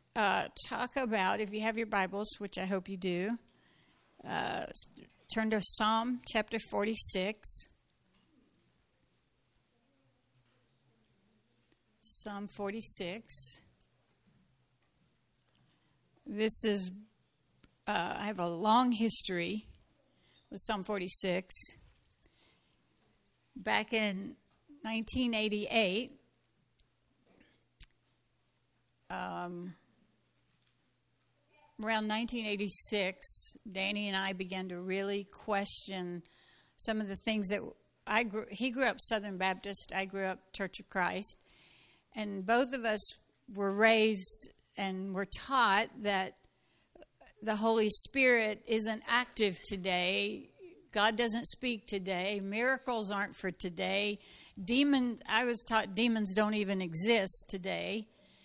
talk about, if you have your Bibles, which I hope you do, turn to Psalm chapter 46. Psalm 46. This is, I have a long history with Psalm 46. Back in 1988, around 1986, Danny and I began to really question some of the things that he grew up Southern Baptist, I grew up Church of Christ, and both of us were raised and were taught that the Holy Spirit isn't active today. God doesn't speak today. Miracles aren't for today. I was taught demons don't even exist today.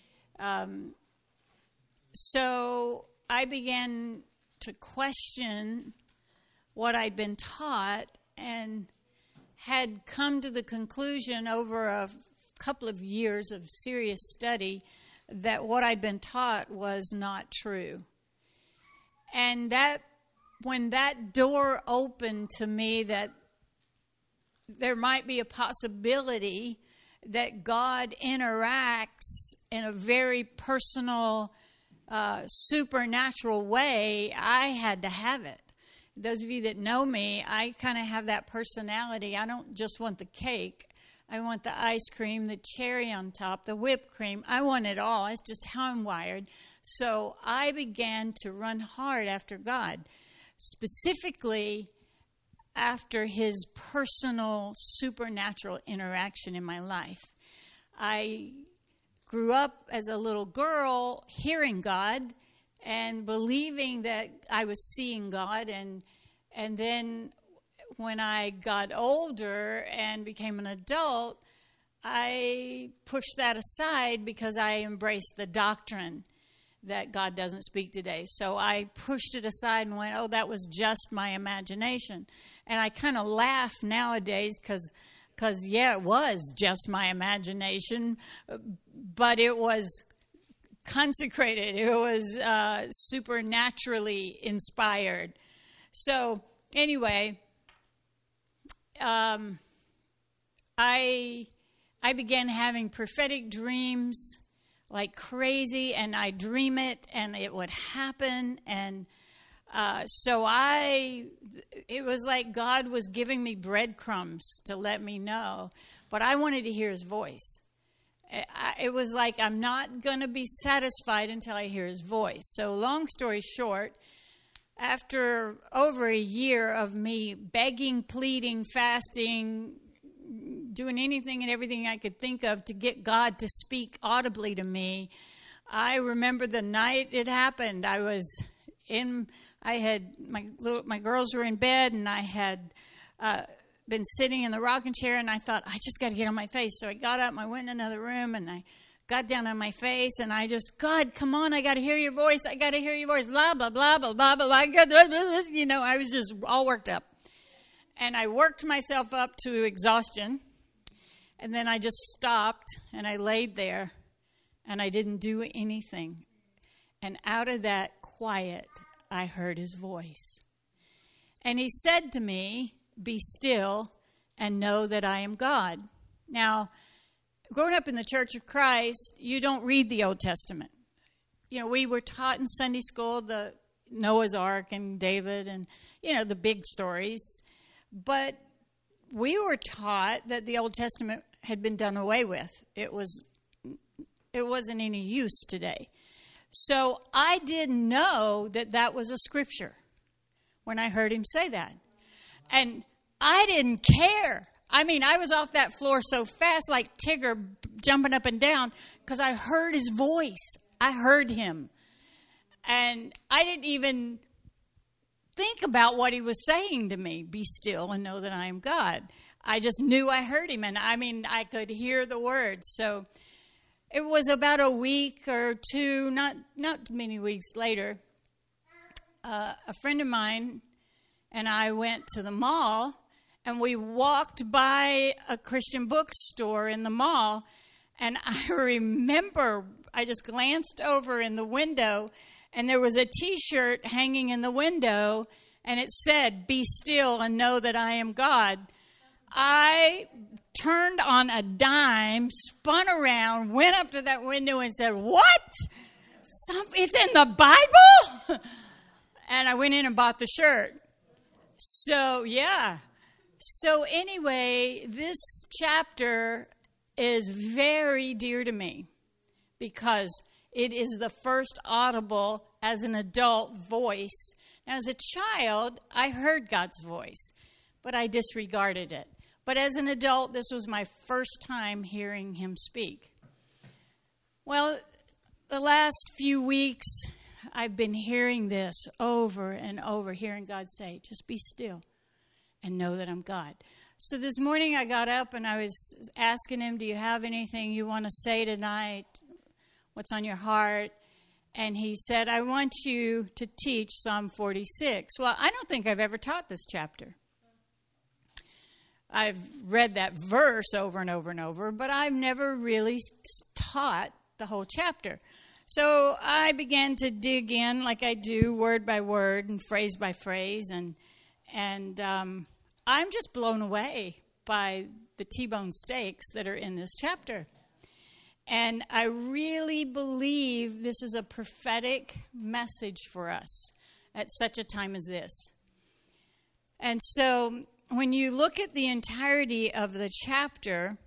So I began to question what I'd been taught and had come to the conclusion over a couple of years of serious study that what I'd been taught was not true. And that when that door opened to me that there might be a possibility that God interacts in a very personal, supernatural way, I had to have it. Those of you that know me, I kind of have that personality. I don't just want the cake. I want the ice cream, the cherry on top, the whipped cream. I want it all. It's just how I'm wired. So I began to run hard after God, specifically after his personal supernatural interaction in my life. I grew up as a little girl hearing God and believing that I was seeing God, and then when I got older and became an adult, I pushed that aside because I embraced the doctrine that God doesn't speak today. So I pushed it aside and went, oh, that was just my imagination. And I kind of laugh nowadays because, yeah, it was just my imagination, but it was consecrated. It was supernaturally inspired. So anyway, I began having prophetic dreams like crazy, and I dream it, and it would happen, and so it was like God was giving me breadcrumbs to let me know, but I wanted to hear his voice. It was like, I'm not going to be satisfied until I hear his voice. So long story short, after over a year of me begging, pleading, fasting, doing anything and everything I could think of to get God to speak audibly to me, I remember the night it happened. My girls were in bed, and I had been sitting in the rocking chair, and I thought, I just got to get on my face. So I got up, and I went in another room, and I got down on my face, and I just, God, come on, I got to hear your voice. I got to hear your voice. Blah, blah, blah, blah, blah, blah, blah. You know, I was just all worked up. And I worked myself up to exhaustion, and then I just stopped, and I laid there, and I didn't do anything. And out of that quiet, I heard his voice. And he said to me, be still and know that I am God. Now, growing up in the Church of Christ, you don't read the Old Testament. You know, we were taught in Sunday school the Noah's Ark and David and, you know, the big stories. But we were taught that the Old Testament had been done away with. It wasn't any use today. So I didn't know that that was a scripture when I heard him say that. And I didn't care. I mean, I was off that floor so fast, like Tigger jumping up and down, because I heard his voice. I heard him. And I didn't even think about what he was saying to me. Be still and know that I am God. I just knew I heard him. And I mean, I could hear the words. So it was about a week or two, not many weeks later, a friend of mine and I went to the mall, and we walked by a Christian bookstore in the mall, and I remember I just glanced over in the window, and there was a T-shirt hanging in the window, and it said, "Be still and know that I am God." I turned on a dime, spun around, went up to that window and said, "What? It's in the Bible?" And I went in and bought the shirt. So, yeah. So anyway, this chapter is very dear to me because it is the first audible as an adult voice. Now, as a child, I heard God's voice, but I disregarded it. But as an adult, this was my first time hearing him speak. Well, the last few weeks, I've been hearing this over and over, hearing God say, "Just be still and know that I'm God." So this morning I got up and I was asking him, "Do you have anything you want to say tonight? What's on your heart?" And he said, "I want you to teach Psalm 46. Well, I don't think I've ever taught this chapter. I've read that verse over and over and over, but I've never really taught the whole chapter. So I began to dig in like I do, word by word and phrase by phrase, and I'm just blown away by the T-bone steaks that are in this chapter. And I really believe this is a prophetic message for us at such a time as this. And so when you look at the entirety of the chapter,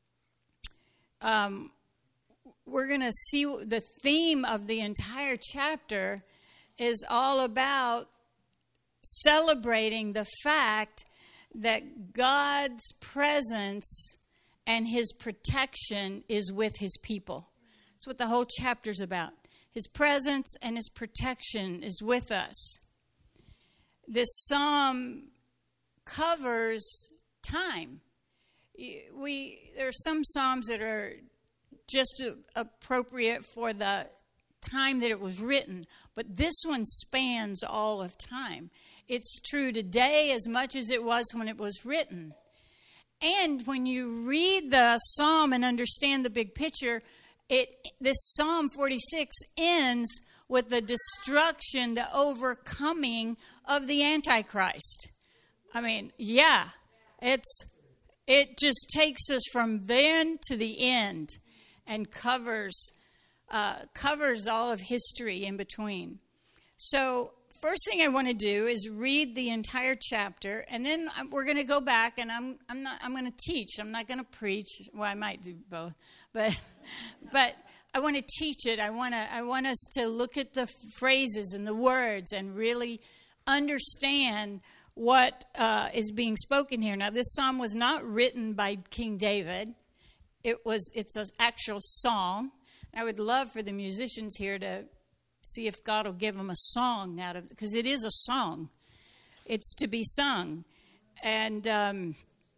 we're going to see the theme of the entire chapter is all about celebrating the fact that God's presence and his protection is with his people. That's what the whole chapter's about. His presence and his protection is with us. This psalm covers time. There are some psalms that are just appropriate for the time that it was written, but this one spans all of time. It's true today as much as it was when it was written. And when you read the psalm and understand the big picture, this Psalm 46 ends with the destruction, the overcoming of the Antichrist. I mean, yeah, it just takes us from then to the end and covers all of history in between. So first thing I want to do is read the entire chapter, and then we're going to go back, and I'm going to teach. I'm not going to preach. Well, I might do both, but I want to teach it. I want us to look at the phrases and the words and really understand what is being spoken here. Now, this psalm was not written by King David. It's an actual song. I would love for the musicians here to see if God will give them a song out of it, because it is a song. It's to be sung. And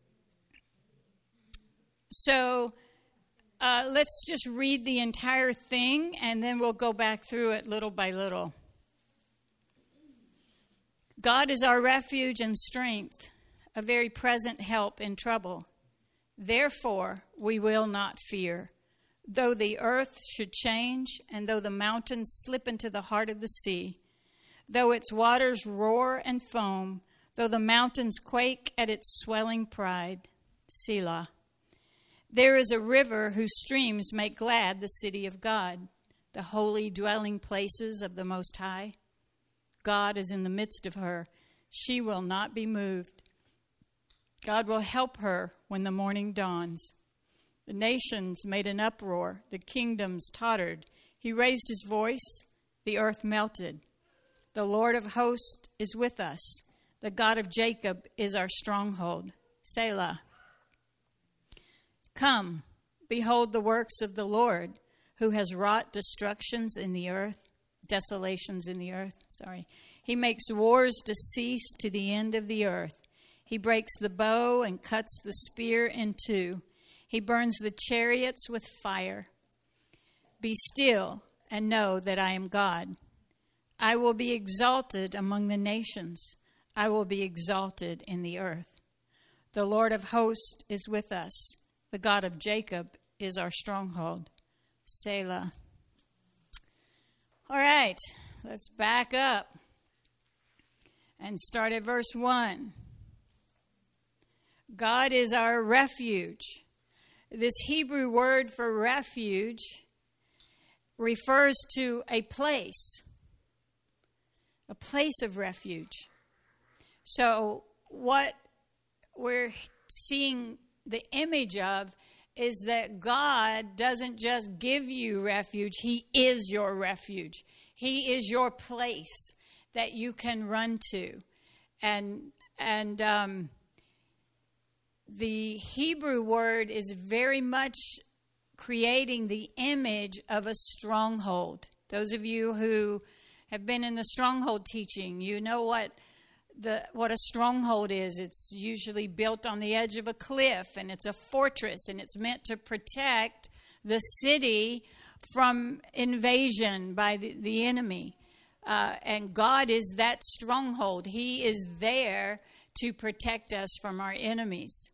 so let's just read the entire thing, and then we'll go back through it little by little. God is our refuge and strength, a very present help in trouble. Therefore, we will not fear. Though the earth should change, and though the mountains slip into the heart of the sea, though its waters roar and foam, though the mountains quake at its swelling pride, Selah. There is a river whose streams make glad the city of God, the holy dwelling places of the Most High. God is in the midst of her. She will not be moved. God will help her when the morning dawns. The nations made an uproar. The kingdoms tottered. He raised his voice. The earth melted. The Lord of hosts is with us. The God of Jacob is our stronghold. Selah. Come, behold the works of the Lord, who has wrought desolations in the earth. He makes wars to cease to the end of the earth. He breaks the bow and cuts the spear in two. He burns the chariots with fire. Be still and know that I am God. I will be exalted among the nations. I will be exalted in the earth. The Lord of hosts is with us. The God of Jacob is our stronghold. Selah. right, let's back up and start at verse 1. God is our refuge. This Hebrew word for refuge refers to a place of refuge. So what we're seeing the image of is that God doesn't just give you refuge, He is your refuge. He is your place that you can run to. And the Hebrew word is very much creating the image of a stronghold. Those of you who have been in the stronghold teaching, you know what a stronghold is. It's usually built on the edge of a cliff, and it's a fortress, and it's meant to protect the city from invasion by the enemy. And God is that stronghold. He is there to protect us from our enemies.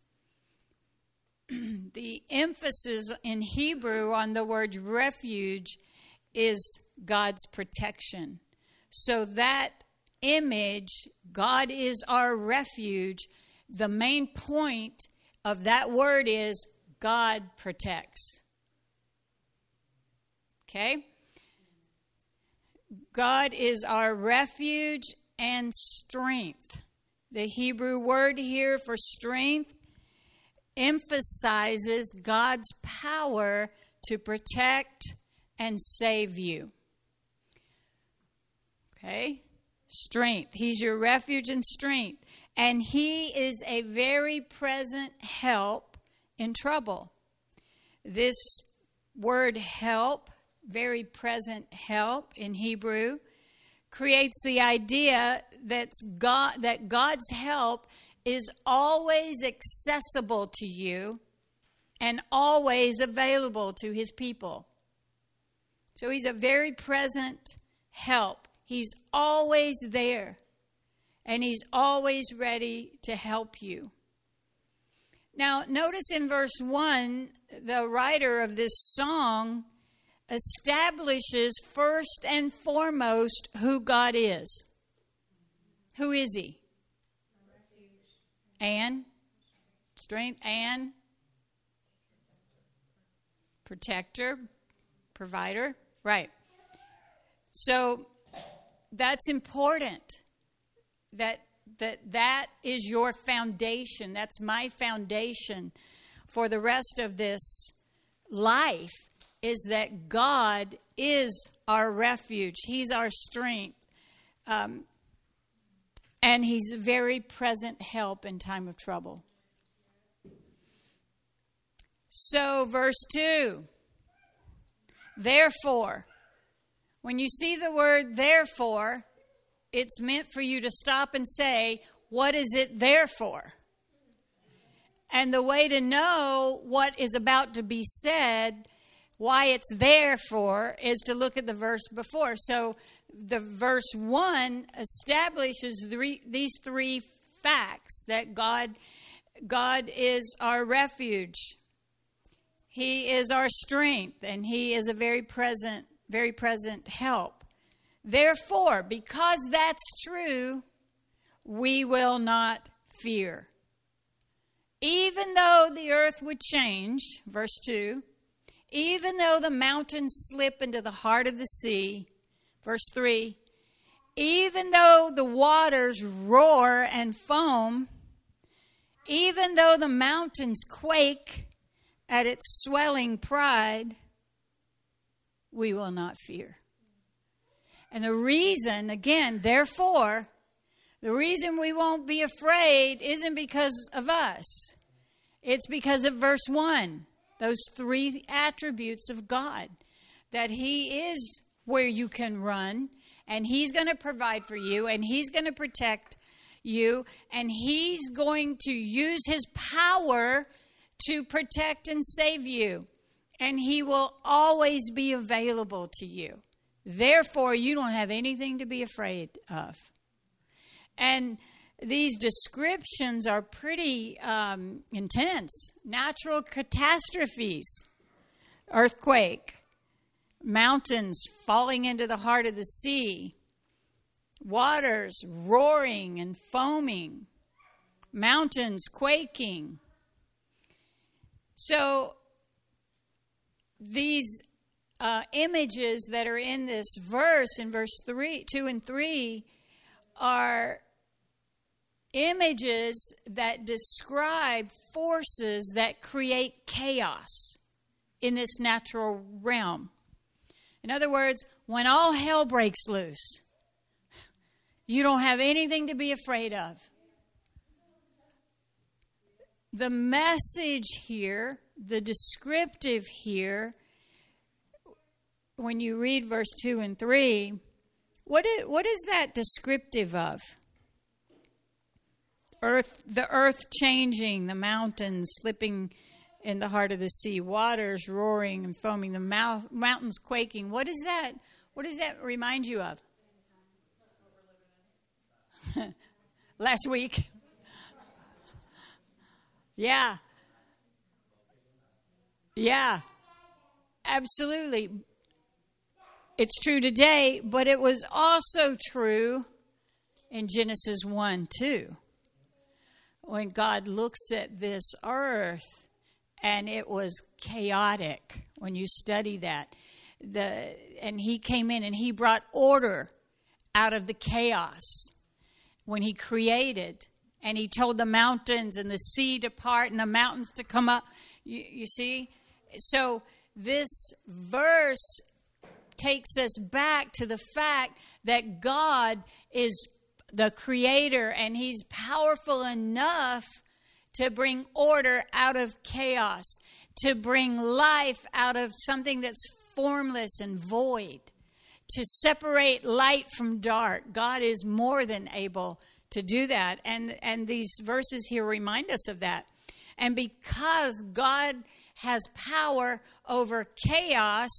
The emphasis in Hebrew on the word refuge is God's protection. So that image, God is our refuge, the main point of that word is God protects. Okay? God is our refuge and strength. The Hebrew word here for strength emphasizes God's power to protect and save you. Okay? Strength. He's your refuge and strength. And He is a very present help in trouble. This word help, very present help in Hebrew, creates the idea that God's help is always accessible to you and always available to His people. So He's a very present help. He's always there, and He's always ready to help you. Now, notice in verse 1, the writer of this song establishes first and foremost who God is. Who is He? And strength and protector, provider. Right. So that's important. That is your foundation. That's my foundation for the rest of this life, is that God is our refuge. He's our strength. And He's a very present help in time of trouble. So, verse 2. Therefore. When you see the word therefore, it's meant for you to stop and say, what is it there for? And the way to know what is about to be said, why it's there for, is to look at the verse before. So the verse 1 establishes these three facts: that God is our refuge, He is our strength, and He is a very present help. Therefore, because that's true, we will not fear. Even though the earth would change, verse 2, even though the mountains slip into the heart of the sea, verse 3, even though the waters roar and foam, even though the mountains quake at its swelling pride, we will not fear. And the reason, again, therefore, the reason we won't be afraid isn't because of us. It's because of verse 1, those three attributes of God, that He is where you can run, and He's going to provide for you, and He's going to protect you, and He's going to use His power to protect and save you. And He will always be available to you. Therefore, you don't have anything to be afraid of. And these descriptions are pretty intense. Natural catastrophes, earthquake, mountains falling into the heart of the sea, waters roaring and foaming, mountains quaking. So these images that are in this verse, in verse 2 and 3, are images that describe forces that create chaos in this natural realm. In other words, when all hell breaks loose, you don't have anything to be afraid of. The message here, the descriptive here, when you read verse 2 and 3, what is that descriptive of? The earth changing, the mountains slipping in the heart of the sea, waters roaring and foaming, the mountains quaking. What is that? What does that remind you of? Last week. Yeah. Yeah. Absolutely. It's true today, but it was also true in Genesis 1:2. When God looks at this earth, and it was chaotic. When you study that, and He came in and He brought order out of the chaos when He created, and He told the mountains and the sea to part and the mountains to come up. You see, so this verse takes us back to the fact that God is the creator, and He's powerful enough to bring order out of chaos, to bring life out of something that's formless and void, to separate light from dark. God is more than able to do that. And these verses here remind us of that. And because God has power over chaos,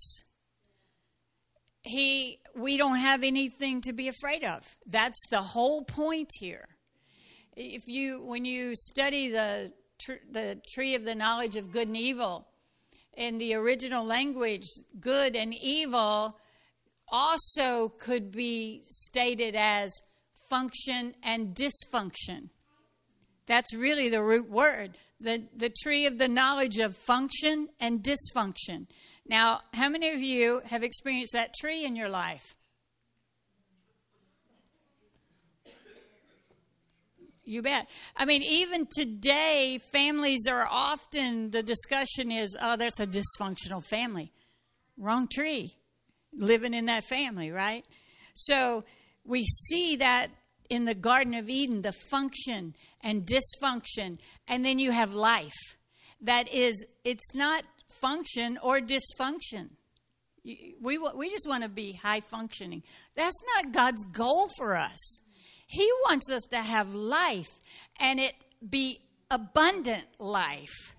we don't have anything to be afraid of. That's the whole point here. When you study the tree of the knowledge of good and evil, in the original language, good and evil also could be stated as function and dysfunction. That's really the root word. The tree of the knowledge of function and dysfunction. Now, how many of you have experienced that tree in your life? You bet. I mean, even today, families are often, the discussion is, oh, that's a dysfunctional family. Wrong tree. Living in that family, right? So we see that in the Garden of Eden, the function and dysfunction. And then you have life. That is, it's not function or dysfunction. We just want to be high functioning. That's not God's goal for us. He wants us to have life, and it be abundant life.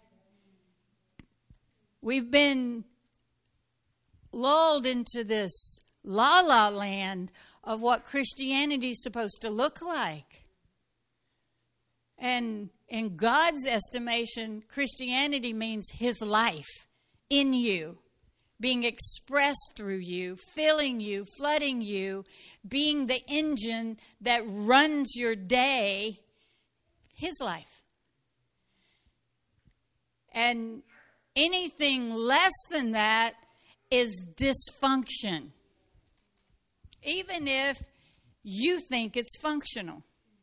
We've been lulled into this la-la land of what Christianity is supposed to look like. And in God's estimation, Christianity means His life in you, being expressed through you, filling you, flooding you, being the engine that runs your day, His life. And anything less than that is dysfunction, even if you think it's functional.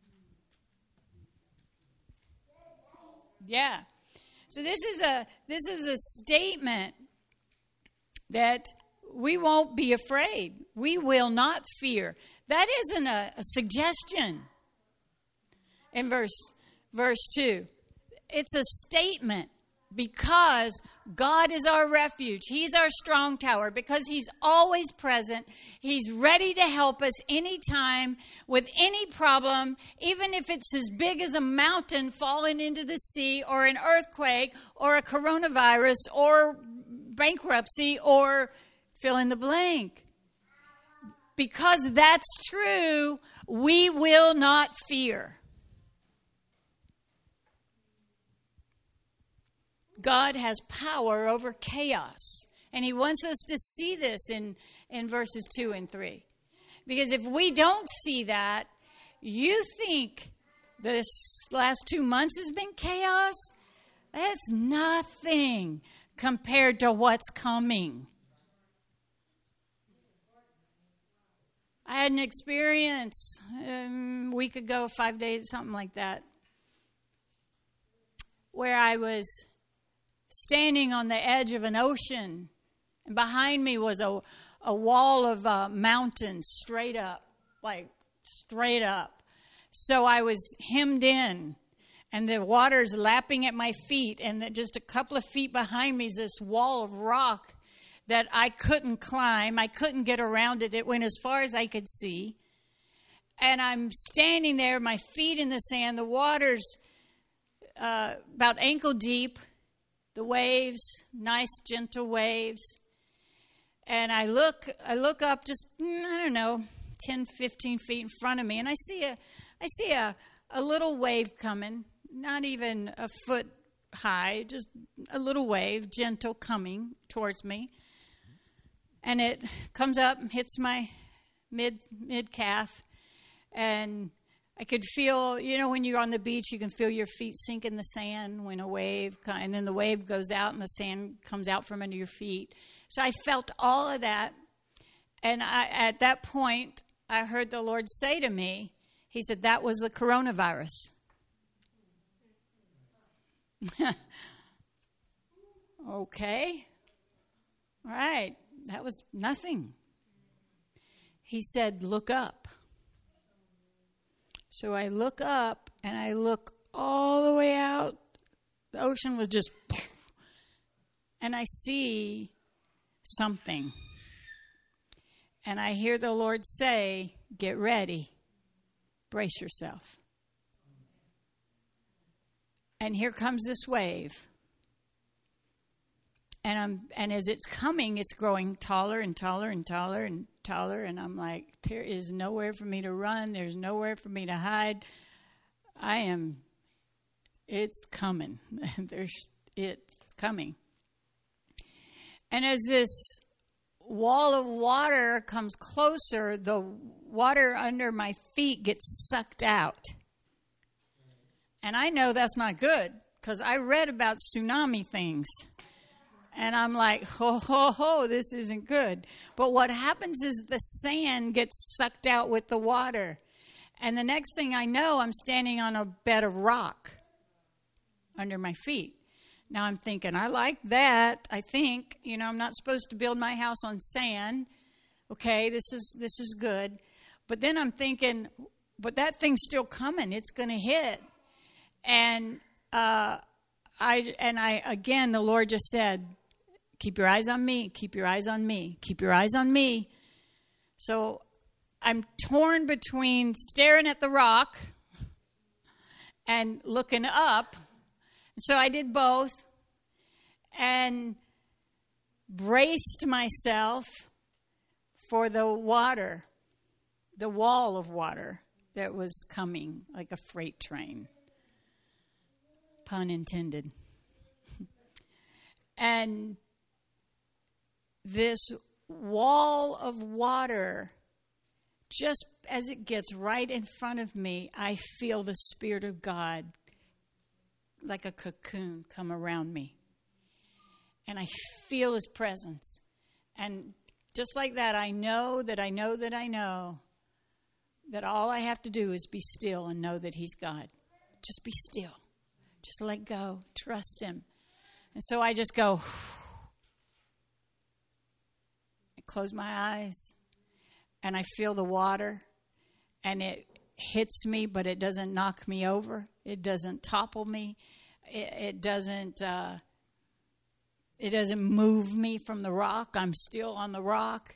Yeah. So this is a statement that we won't be afraid. We will not fear. That isn't a suggestion in verse 2. It's a statement, because God is our refuge. He's our strong tower, because He's always present. He's ready to help us anytime with any problem, even if it's as big as a mountain falling into the sea, or an earthquake, or a coronavirus, or bankruptcy, or fill in the blank. Because that's true, we will not fear. God has power over chaos. And he wants us to see this in verses 2 and 3. Because if we don't see that, you think this last 2 months has been chaos? That's nothing compared to what's coming. I had an experience a week ago, 5 days, something like that, where I was standing on the edge of an ocean, and behind me was a wall of mountains straight up, like straight up. So I was hemmed in, and the water's lapping at my feet, and just a couple of feet behind me is this wall of rock that I couldn't climb. I couldn't get around it. It went as far as I could see. And I'm standing there, my feet in the sand. The water's about ankle deep. The waves, nice, gentle waves. And I look up just, I don't know, 10, 15 feet in front of me. And I see a little wave coming, not even a foot high, just a little wave, gentle, coming towards me. And it comes up and hits my mid-calf. And I could feel, when you're on the beach, you can feel your feet sink in the sand when a wave, and then the wave goes out and the sand comes out from under your feet. So I felt all of that. And at that point, I heard the Lord say to me, he said, that was the coronavirus. Okay. All right. That was nothing. He said, look up. So I look up, and I look all the way out. The ocean was just, and I see something. And I hear the Lord say, get ready. Brace yourself. And here comes this wave. And as it's coming, it's growing taller and taller and taller and taller. And I'm like, there is nowhere for me to run. There's nowhere for me to hide. It's coming. It's coming. And as this wall of water comes closer, the water under my feet gets sucked out. And I know that's not good because I read about tsunami things. And I'm like, this isn't good. But what happens is the sand gets sucked out with the water. And the next thing I know, I'm standing on a bed of rock under my feet. Now I'm thinking, I like that. I think, I'm not supposed to build my house on sand. Okay, this is good. But then I'm thinking, but that thing's still coming. It's going to hit. And again, the Lord just said, keep your eyes on me, keep your eyes on me, keep your eyes on me. So I'm torn between staring at the rock and looking up. So I did both and braced myself for the water, the wall of water that was coming like a freight train. Pun intended. And this wall of water, just as it gets right in front of me, I feel the Spirit of God like a cocoon come around me. And I feel His presence. And just like that, I know that all I have to do is be still and know that He's God. Just be still. Just let go. Trust Him. And so I just go, I close my eyes, and I feel the water, and it hits me, but it doesn't knock me over. It doesn't topple me. It doesn't move me from the rock. I'm still on the rock.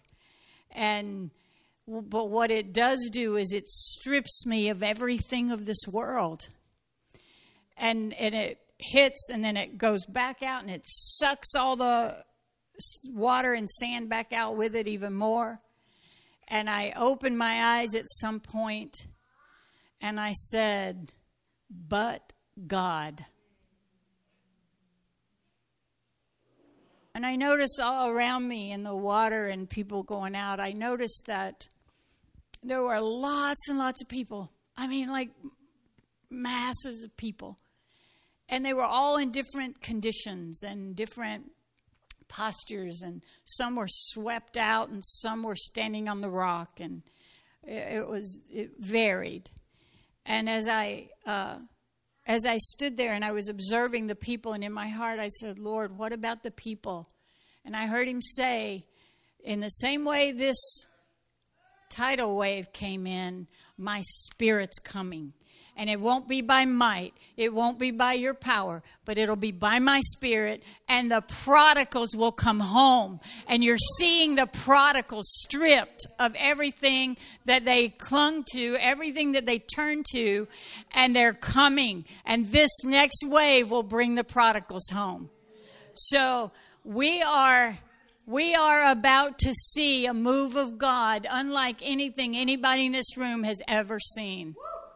But what it does do is it strips me of everything of this world. And it hits, and then it goes back out, and it sucks all the water and sand back out with it even more. And I opened my eyes at some point, and I said, but God. And I noticed all around me in the water and people going out, I noticed that there were lots and lots of people. I mean, like masses of people. And they were all in different conditions and different postures. And some were swept out and some were standing on the rock. And it varied. And as I stood there and I was observing the people, and in my heart I said, Lord, what about the people? And I heard him say, in the same way this tidal wave came in, my Spirit's coming. And it won't be by might, it won't be by your power, but it'll be by my Spirit, and the prodigals will come home. And you're seeing the prodigals stripped of everything that they clung to, everything that they turned to, and they're coming. And this next wave will bring the prodigals home. So we are about to see a move of God unlike anything anybody in this room has ever seen.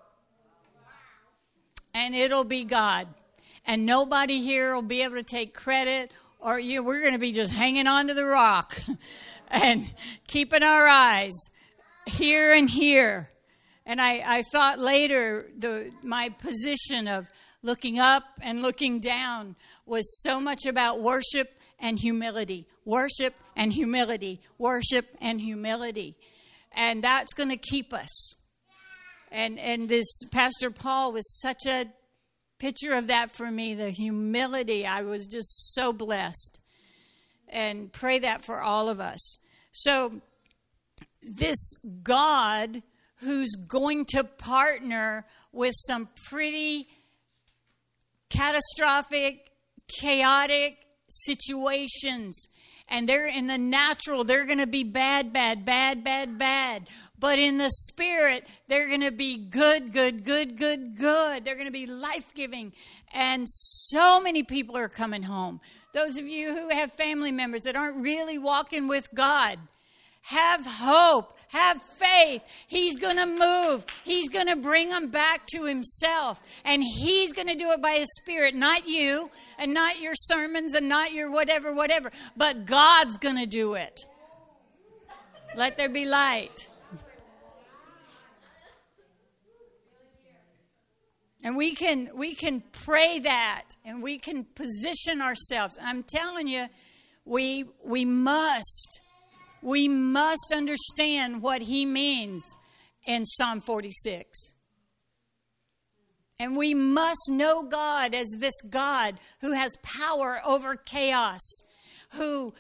And it'll be God. And nobody here will be able to take credit, or we're going to be just hanging on to the rock and keeping our eyes here and here. And I thought later my position of looking up and looking down was so much about worship and humility. Worship and humility. Worship and humility. And that's going to keep us. And this Pastor Paul was such a picture of that for me, the humility. I was just so blessed. And pray that for all of us. So this God who's going to partner with some pretty catastrophic, chaotic situations. And they're in the natural, they're going to be bad. But in the spirit, they're going to be good. They're going to be life-giving. And so many people are coming home. Those of you who have family members that aren't really walking with God, have hope, have faith. He's going to move. He's going to bring them back to himself. And he's going to do it by his Spirit, not you, and not your sermons, and not your whatever. But God's going to do it. Let there be light. And we can pray that, and we can position ourselves. I'm telling you, we must understand what he means in Psalm 46. And we must know God as this God who has power over chaos, who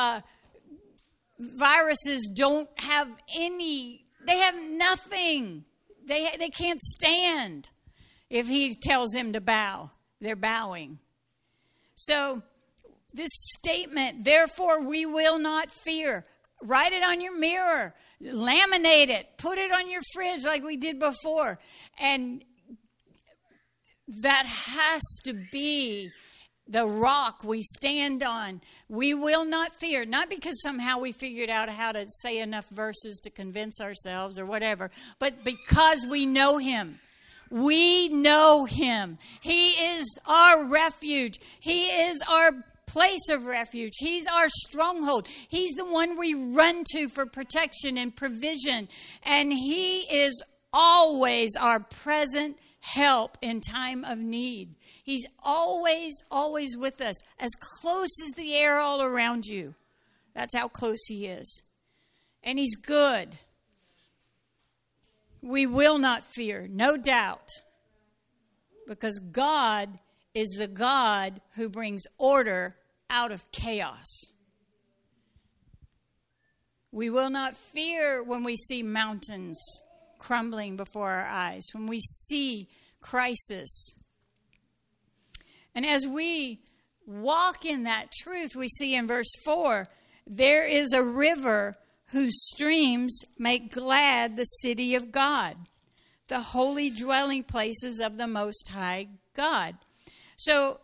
viruses don't have any, they have nothing. They can't stand. If he tells them to bow, they're bowing. So this statement, therefore we will not fear. Write it on your mirror. Laminate it. Put it on your fridge like we did before. And that has to be the rock we stand on. We will not fear. Not because somehow we figured out how to say enough verses to convince ourselves or whatever, but because we know him. We know him. He is our refuge. He is our place of refuge. He's our stronghold. He's the one we run to for protection and provision. And he is always our present help in time of need. He's always with us, as close as the air all around you. That's how close he is. And he's good. We will not fear, no doubt, because God is the God who brings order out of chaos. We will not fear when we see mountains crumbling before our eyes, when we see crisis. And as we walk in that truth, we see in verse 4, there is a river whose streams make glad the city of God, the holy dwelling places of the Most High God. So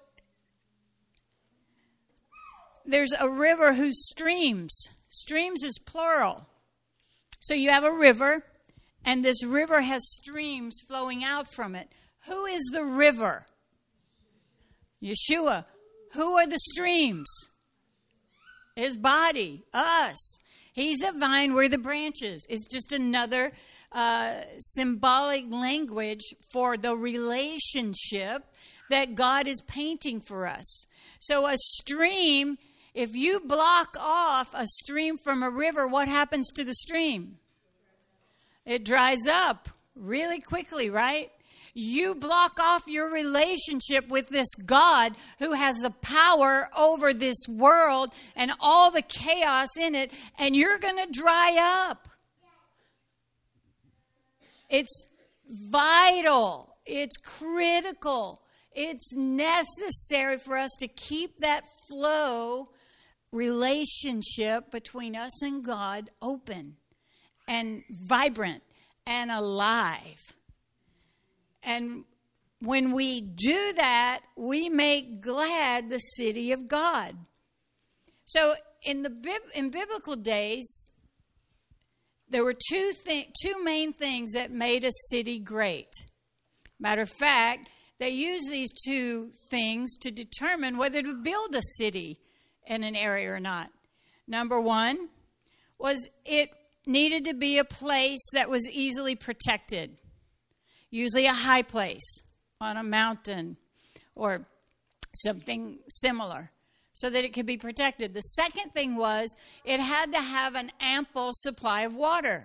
there's a river whose streams is plural. So you have a river, and this river has streams flowing out from it. Who is the river? Yeshua. Who are the streams? His body, us. He's the vine, we're the branches. It's just another symbolic language for the relationship that God is painting for us. So a stream, if you block off a stream from a river, what happens to the stream? It dries up really quickly, right? You block off your relationship with this God who has the power over this world and all the chaos in it, and you're going to dry up. It's vital. It's critical. It's necessary for us to keep that flow relationship between us and God open and vibrant and alive. And when we do that, we make glad the city of God. So in biblical days, there were two main things that made a city great. Matter of fact, they used these two things to determine whether to build a city in an area or not. Number one was it needed to be a place that was easily protected. Usually a high place on a mountain or something similar so that it could be protected. The second thing was it had to have an ample supply of water.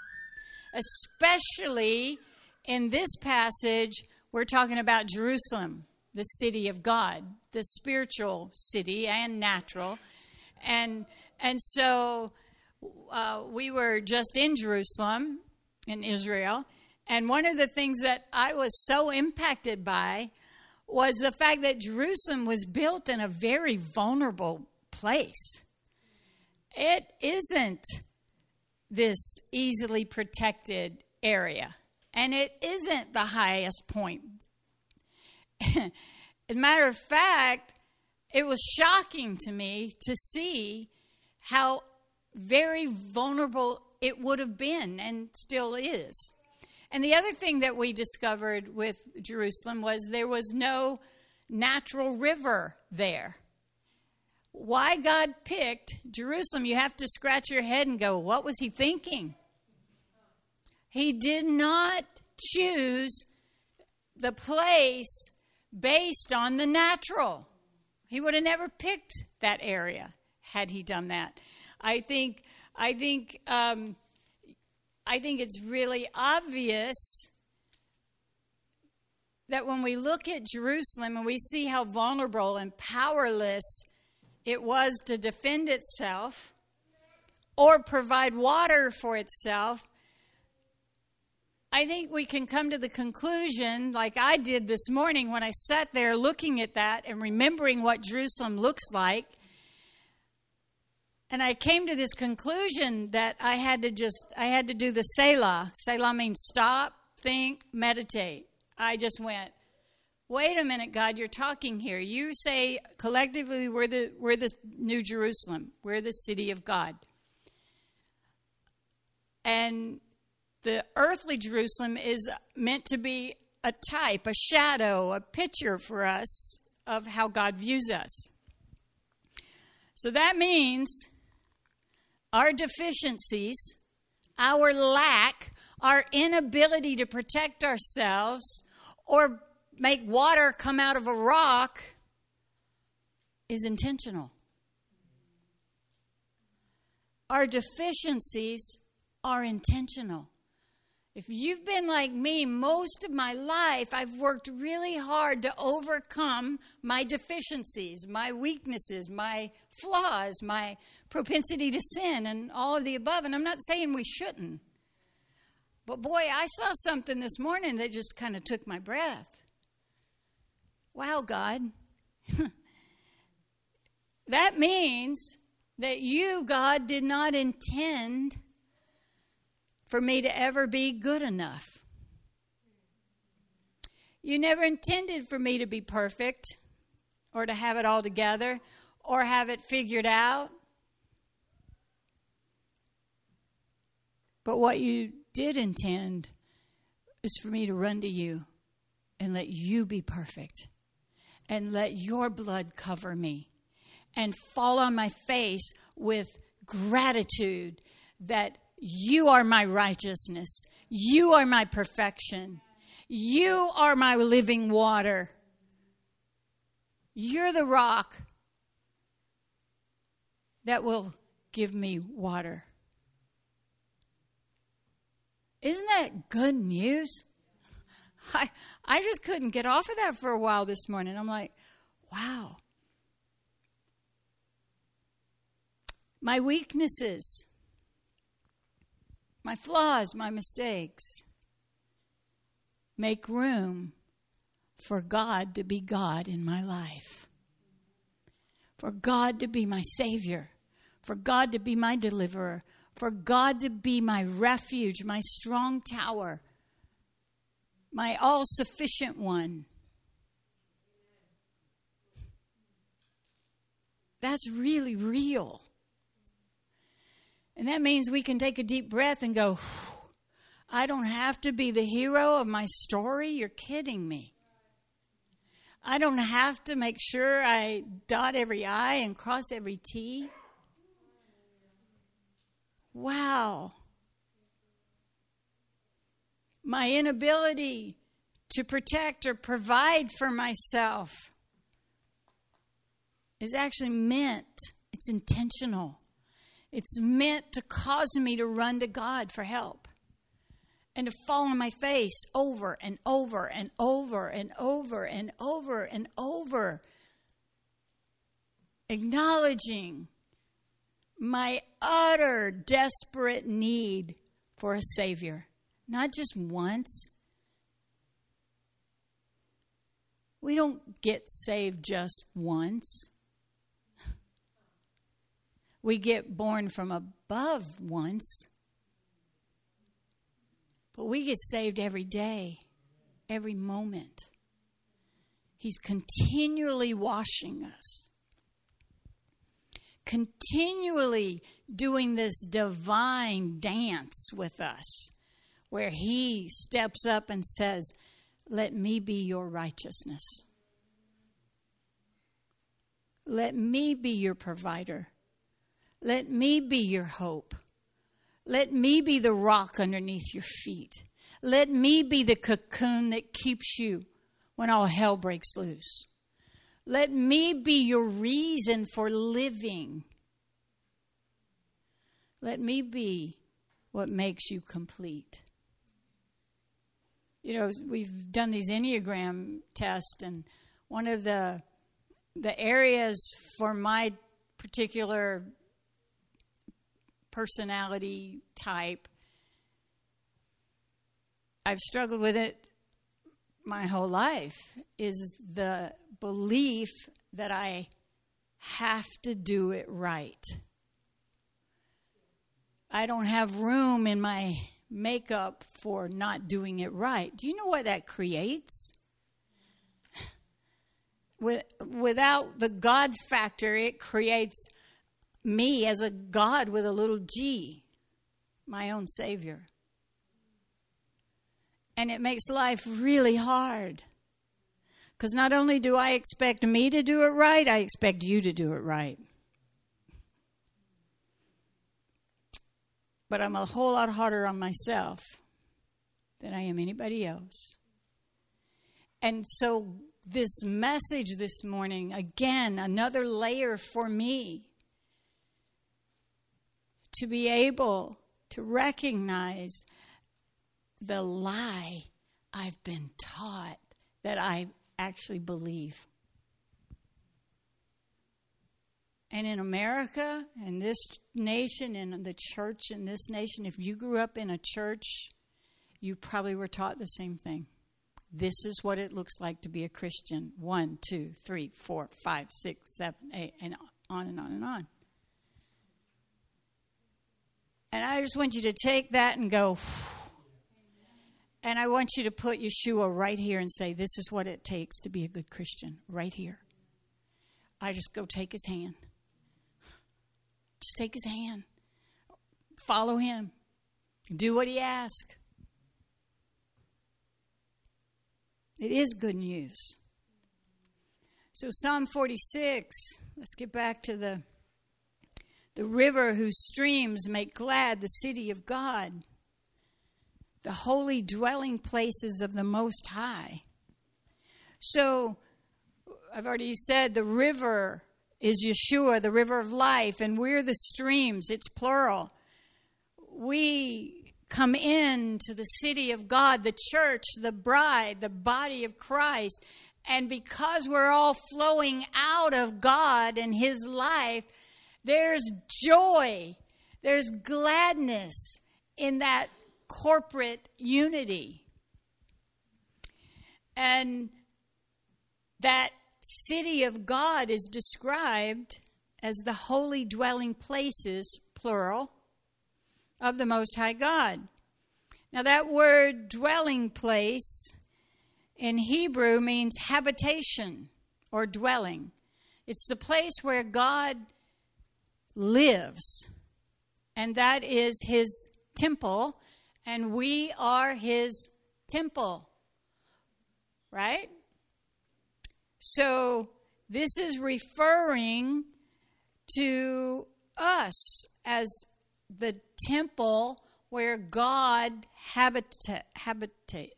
Especially in this passage, we're talking about Jerusalem, the city of God, the spiritual city and natural. And so we were just in Jerusalem, in Israel. And one of the things that I was so impacted by was the fact that Jerusalem was built in a very vulnerable place. It isn't this easily protected area, and it isn't the highest point. As a matter of fact, it was shocking to me to see how very vulnerable it would have been and still is. And the other thing that we discovered with Jerusalem was there was no natural river there. Why God picked Jerusalem, you have to scratch your head and go, what was he thinking? He did not choose the place based on the natural. He would have never picked that area had he done that. I think it's really obvious that when we look at Jerusalem and we see how vulnerable and powerless it was to defend itself or provide water for itself, I think we can come to the conclusion, like I did this morning when I sat there looking at that and remembering what Jerusalem looks like. And I came to this conclusion that I had to do the Selah. Selah means stop, think, meditate. I just went, wait a minute, God, you're talking here. You say collectively we're the New Jerusalem. We're the city of God. And the earthly Jerusalem is meant to be a type, a shadow, a picture for us of how God views us. So that means our deficiencies, our lack, our inability to protect ourselves or make water come out of a rock is intentional. Our deficiencies are intentional. If you've been like me, most of my life, I've worked really hard to overcome my deficiencies, my weaknesses, my flaws, my propensity to sin, and all of the above. And I'm not saying we shouldn't. But boy, I saw something this morning that just kind of took my breath. Wow, God. That means that you, God, did not intend for me to ever be good enough. You never intended for me to be perfect or to have it all together or have it figured out. But what you did intend is for me to run to you and let you be perfect and let your blood cover me and fall on my face with gratitude that you are my righteousness. You are my perfection. You are my living water. You're the rock that will give me water. Isn't that good news? I just couldn't get off of that for a while this morning. I'm like, wow. My weaknesses, my flaws, my mistakes make room for God to be God in my life. For God to be my Savior. For God to be my deliverer. For God to be my refuge, my strong tower. My all-sufficient one. That's really real. And that means we can take a deep breath and go, I don't have to be the hero of my story. You're kidding me. I don't have to make sure I dot every I and cross every T. Wow. My inability to protect or provide for myself is actually meant, it's intentional. It's meant to cause me to run to God for help and to fall on my face over and over and over and over and over and over, acknowledging my utter desperate need for a Savior. Not just once. We don't get saved just once. We get born from above once. But we get saved every day, every moment. He's continually washing us. Continually doing this divine dance with us, where he steps up and says, let me be your righteousness. Let me be your provider. Let me be your hope. Let me be the rock underneath your feet. Let me be the cocoon that keeps you when all hell breaks loose. Let me be your reason for living. Let me be what makes you complete. You know, we've done these Enneagram tests, and one of the areas for my particular personality type, I've struggled with it my whole life, is the belief that I have to do it right. I don't have room in my makeup for not doing it right. Do you know what that creates? Without the God factor, it creates me as a God with a little g, my own Savior. And it makes life really hard. Because not only do I expect me to do it right, I expect you to do it right. But I'm a whole lot harder on myself than I am anybody else. And so this message this morning, again, another layer for me to be able to recognize the lie I've been taught that I actually believe. And in America, in this nation, in the church in this nation, if you grew up in a church, you probably were taught the same thing. This is what it looks like to be a Christian. 1, 2, 3, 4, 5, 6, 7, 8, and on and on and on. And I just want you to take that and go, and I want you to put Yeshua right here and say, this is what it takes to be a good Christian, right here. I just go take his hand. Just take his hand. Follow him. Do what he asks. It is good news. So Psalm 46, let's get back to the river whose streams make glad the city of God, the holy dwelling places of the Most High. So I've already said the river is Yeshua, the river of life, and we're the streams. It's plural. We come into the city of God, the church, the bride, the body of Christ. And because we're all flowing out of God and His life, there's joy, there's gladness in that corporate unity. And that city of God is described as the holy dwelling places, plural, of the Most High God. Now that word dwelling place in Hebrew means habitation or dwelling. It's the place where God lives, and that is His temple, and we are His temple, right? So this is referring to us as the temple where God habitates.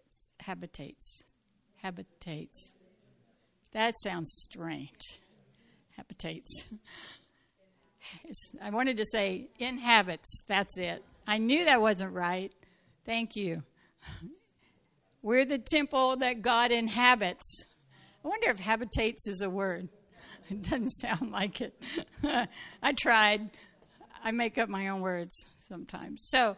That sounds strange. Habitates. I wanted to say inhabits. That's it. I knew that wasn't right. Thank you. We're the temple that God inhabits. I wonder if habitates is a word. It doesn't sound like it. I tried. I make up my own words sometimes. So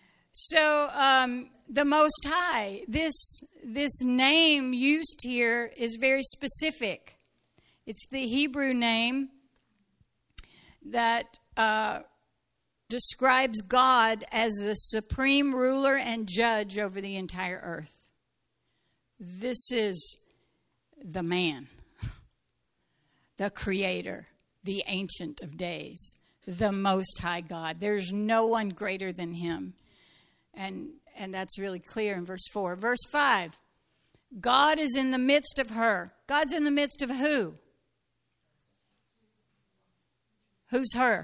the Most High, this name used here is very specific. It's the Hebrew name that describes God as the supreme ruler and judge over the entire earth. This is the man, the creator, the Ancient of Days, the Most High God. There's no one greater than Him. And that's really clear in verse 4. Verse 5, God is in the midst of her. God's in the midst of who? Who's her?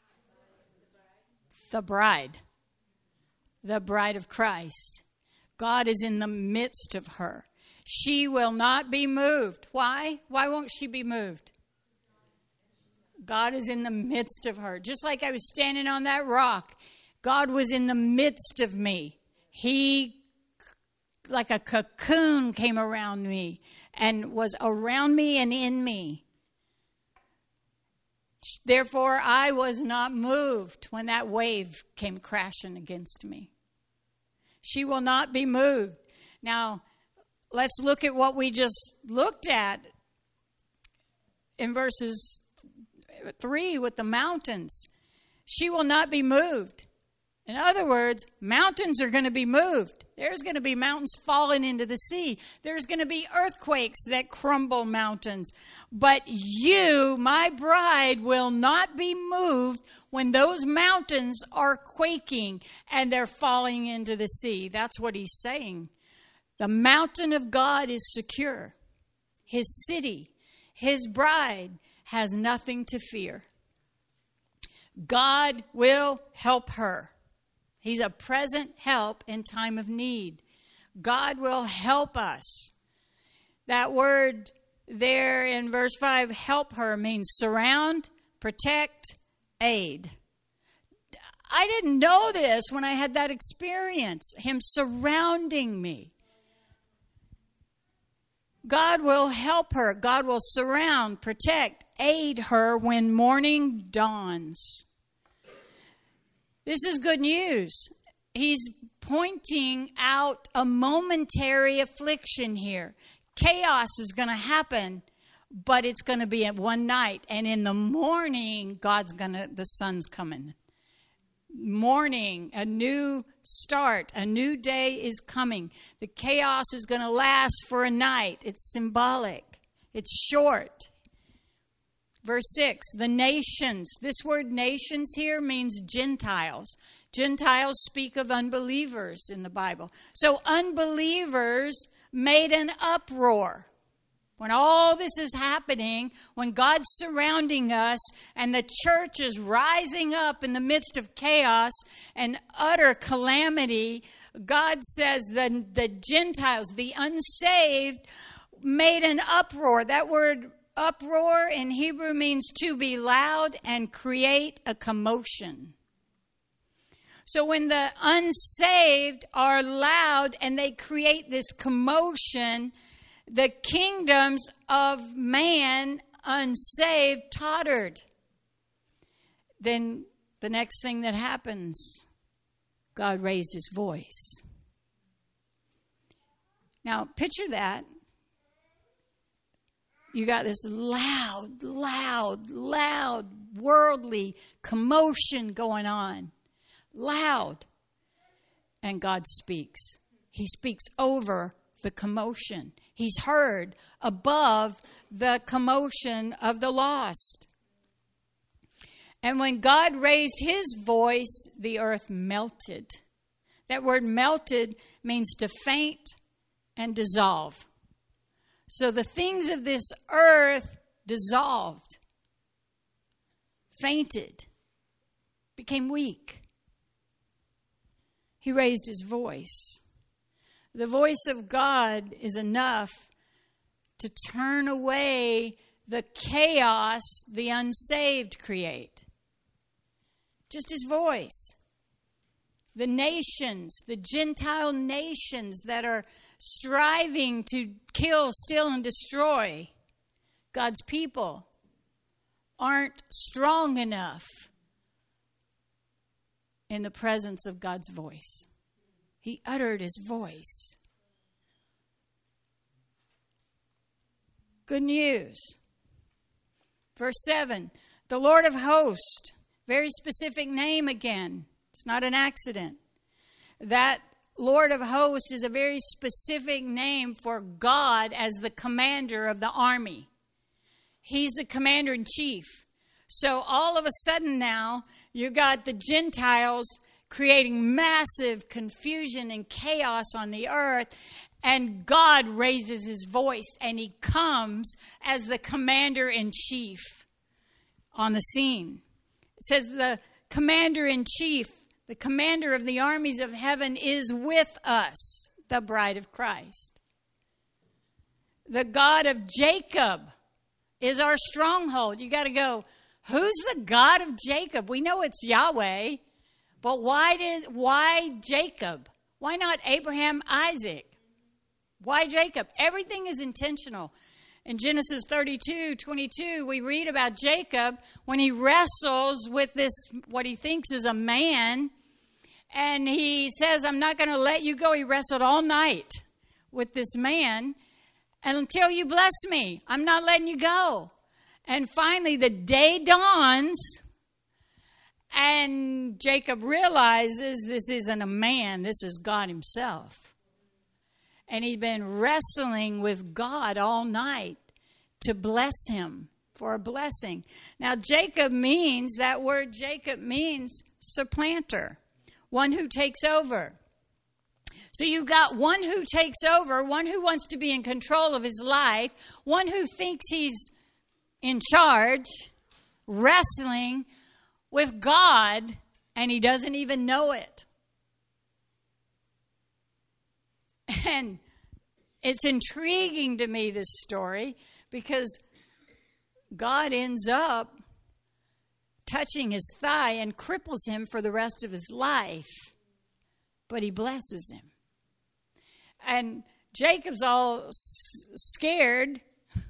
The bride. The bride of Christ. God is in the midst of her. She will not be moved. Why? Why won't she be moved? God is in the midst of her. Just like I was standing on that rock, God was in the midst of me. He, like a cocoon, came around me and was around me and in me. Therefore, I was not moved when that wave came crashing against me. She will not be moved. Now, let's look at what we just looked at in verses 3 with the mountains. She will not be moved. In other words, mountains are going to be moved. There's going to be mountains falling into the sea. There's going to be earthquakes that crumble mountains. But you, my bride, will not be moved when those mountains are quaking and they're falling into the sea. That's what he's saying. The mountain of God is secure. His city, His bride, has nothing to fear. God will help her. He's a present help in time of need. God will help us. That word there in verse 5, help her, means surround, protect, aid. I didn't know this when I had that experience, Him surrounding me. God will help her. God will surround, protect, aid her when morning dawns. This is good news. He's pointing out a momentary affliction here. Chaos is going to happen, but it's going to be at one night. And in the morning, the sun's coming. Morning, a new start, a new day is coming. The chaos is going to last for a night. It's symbolic. It's short. Verse 6, the nations. This word nations here means Gentiles. Gentiles speak of unbelievers in the Bible. So unbelievers made an uproar. when all this is happening, when God's surrounding us and the church is rising up in the midst of chaos and utter calamity, God says the Gentiles, the unsaved, made an uproar. That word uproar in Hebrew means to be loud and create a commotion. So when the unsaved are loud and they create this commotion, the kingdoms of man, unsaved, tottered. Then the next thing that happens, God raised his voice. Now, picture that. You got this loud, worldly commotion going on. Loud. And God speaks. He speaks over the commotion. He's heard above the commotion of the lost. And when God raised his voice, the earth melted. That word melted means to faint and dissolve. So the things of this earth dissolved, fainted, became weak. He raised his voice. The voice of God is enough to turn away the chaos the unsaved create. Just his voice. The nations, the Gentile nations that are striving to kill, steal, and destroy God's people aren't strong enough in the presence of God's voice. He uttered his voice. Good news. Verse 7, the Lord of hosts, very specific name again. It's not an accident. That Lord of hosts is a very specific name for God as the commander of the army. He's the commander in chief. So all of a sudden now, you got the Gentiles creating massive confusion and chaos on the earth, and God raises his voice, and he comes as the commander in chief on the scene. It says the commander in chief, the commander of the armies of heaven, is with us, the bride of Christ. The God of Jacob is our stronghold. You got to go, who's the God of Jacob? We know it's Yahweh, but why Jacob? Why not Abraham, Isaac? Why Jacob? Everything is intentional. In Genesis 32:22, we read about Jacob when he wrestles with this, what he thinks is a man, and he says, I'm not going to let you go. He wrestled all night with this man, and until you bless me, I'm not letting you go. And finally, the day dawns, and Jacob realizes this isn't a man, this is God himself. And he'd been wrestling with God all night to bless him for a blessing. Now, that word Jacob means supplanter, one who takes over. So you've got one who takes over, one who wants to be in control of his life, one who thinks he's in charge, wrestling with God, and he doesn't even know it. And it's intriguing to me, this story, because God ends up touching his thigh and cripples him for the rest of his life. But he blesses him. And Jacob's all scared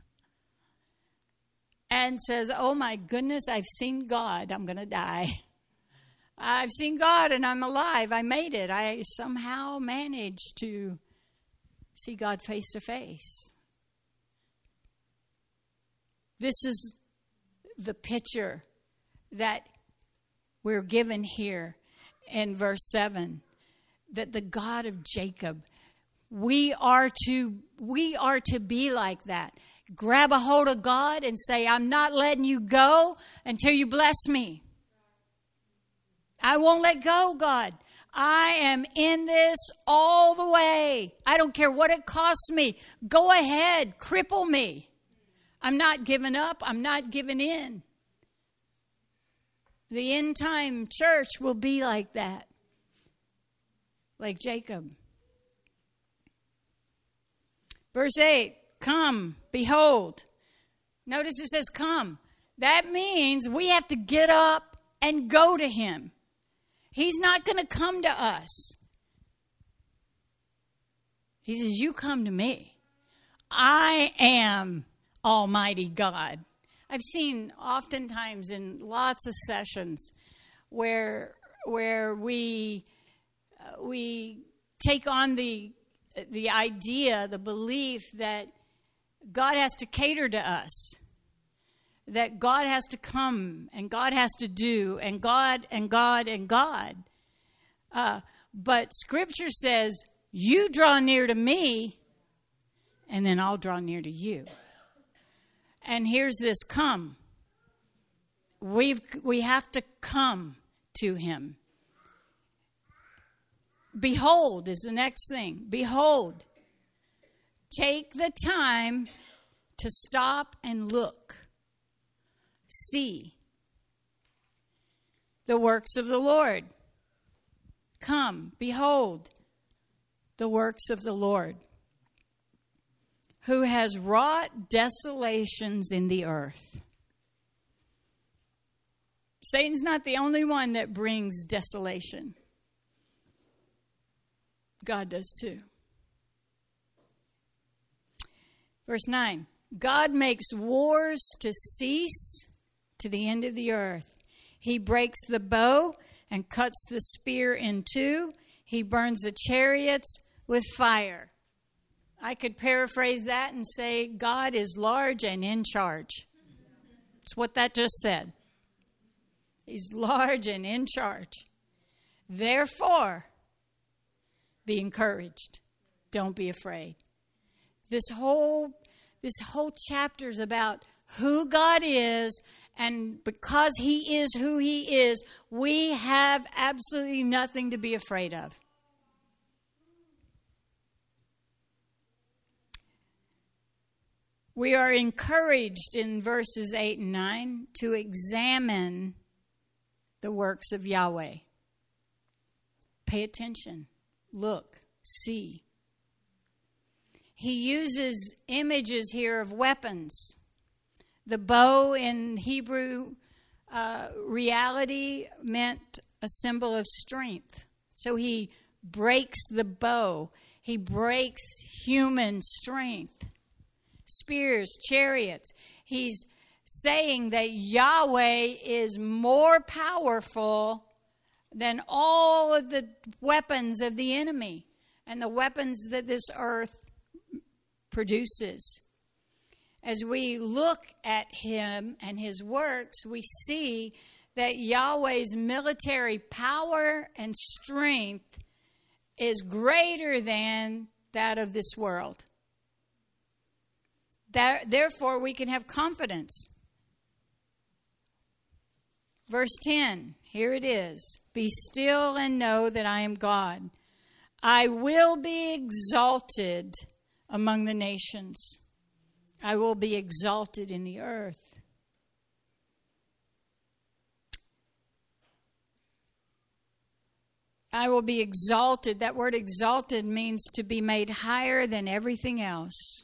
and says, oh my goodness, I've seen God. I'm going to die. I've seen God and I'm alive. I made it. I somehow managed to see God face to face. This is the picture that we're given here in verse 7, that the God of Jacob, we are to be like that. Grab a hold of God and say, I'm not letting you go until you bless me. I won't let go, God. I am in this all the way. I don't care what it costs me. Go ahead, cripple me. I'm not giving up. I'm not giving in. The end time church will be like that, like Jacob. Verse 8, come, behold. Notice it says come. That means we have to get up and go to him. He's not going to come to us. He says, you come to me. I am Almighty God. I've seen oftentimes in lots of sessions where we take on the idea, the belief that God has to cater to us, that God has to come and God has to do and God and God and God. But Scripture says, you draw near to me and then I'll draw near to you. And here's this come. We have to come to him. Behold is the next thing. Behold. Take the time to stop and look. See the works of the Lord. Come, behold the works of the Lord, who has wrought desolations in the earth. Satan's not the only one that brings desolation. God does too. Verse 9, God makes wars to cease to the end of the earth. He breaks the bow and cuts the spear in two. He burns the chariots with fire. I could paraphrase that and say, God is large and in charge. That's what that just said. He's large and in charge. Therefore, be encouraged. Don't be afraid. This whole chapter is about who God is, and because he is who he is, we have absolutely nothing to be afraid of. We are encouraged in verses 8 and 9 to examine the works of Yahweh. Pay attention. Look. See. He uses images here of weapons. The bow in Hebrew reality meant a symbol of strength. So he breaks the bow. He breaks human strength. Spears, chariots. He's saying that Yahweh is more powerful than all of the weapons of the enemy and the weapons that this earth produces. As we look at him and his works, we see that Yahweh's military power and strength is greater than that of this world. Therefore, we can have confidence. Verse 10, here it is. Be still and know that I am God. I will be exalted among the nations. I will be exalted in the earth. I will be exalted. That word exalted means to be made higher than everything else.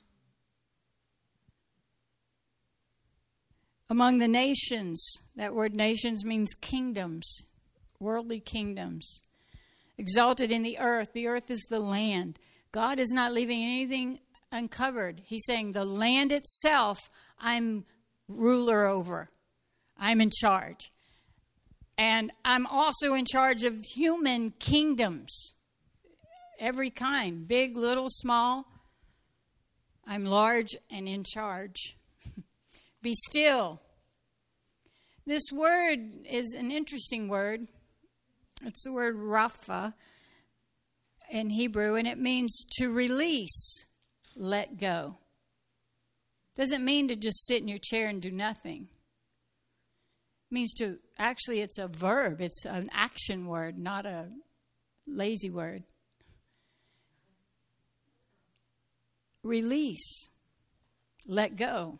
Among the nations, that word nations means kingdoms, worldly kingdoms. Exalted in the earth. The earth is the land. God is not leaving anything uncovered. He's saying the land itself, I'm ruler over. I'm in charge. And I'm also in charge of human kingdoms. Every kind, big, little, small. I'm large and in charge. Be still. This word is an interesting word. It's the word rapha in Hebrew, and it means to release, let go. Doesn't mean to just sit in your chair and do nothing. It means to, actually it's a verb. It's an action word, not a lazy word. Release. Let go.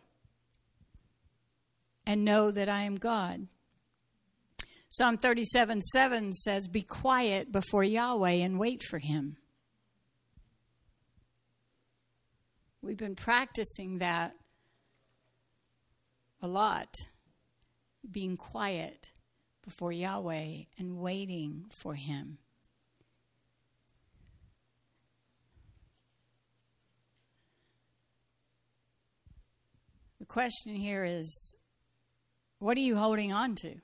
And know that I am God. Psalm 37:7 says, be quiet before Yahweh and wait for him. We've been practicing that a lot. Being quiet before Yahweh and waiting for him. The question here is, what are you holding on to?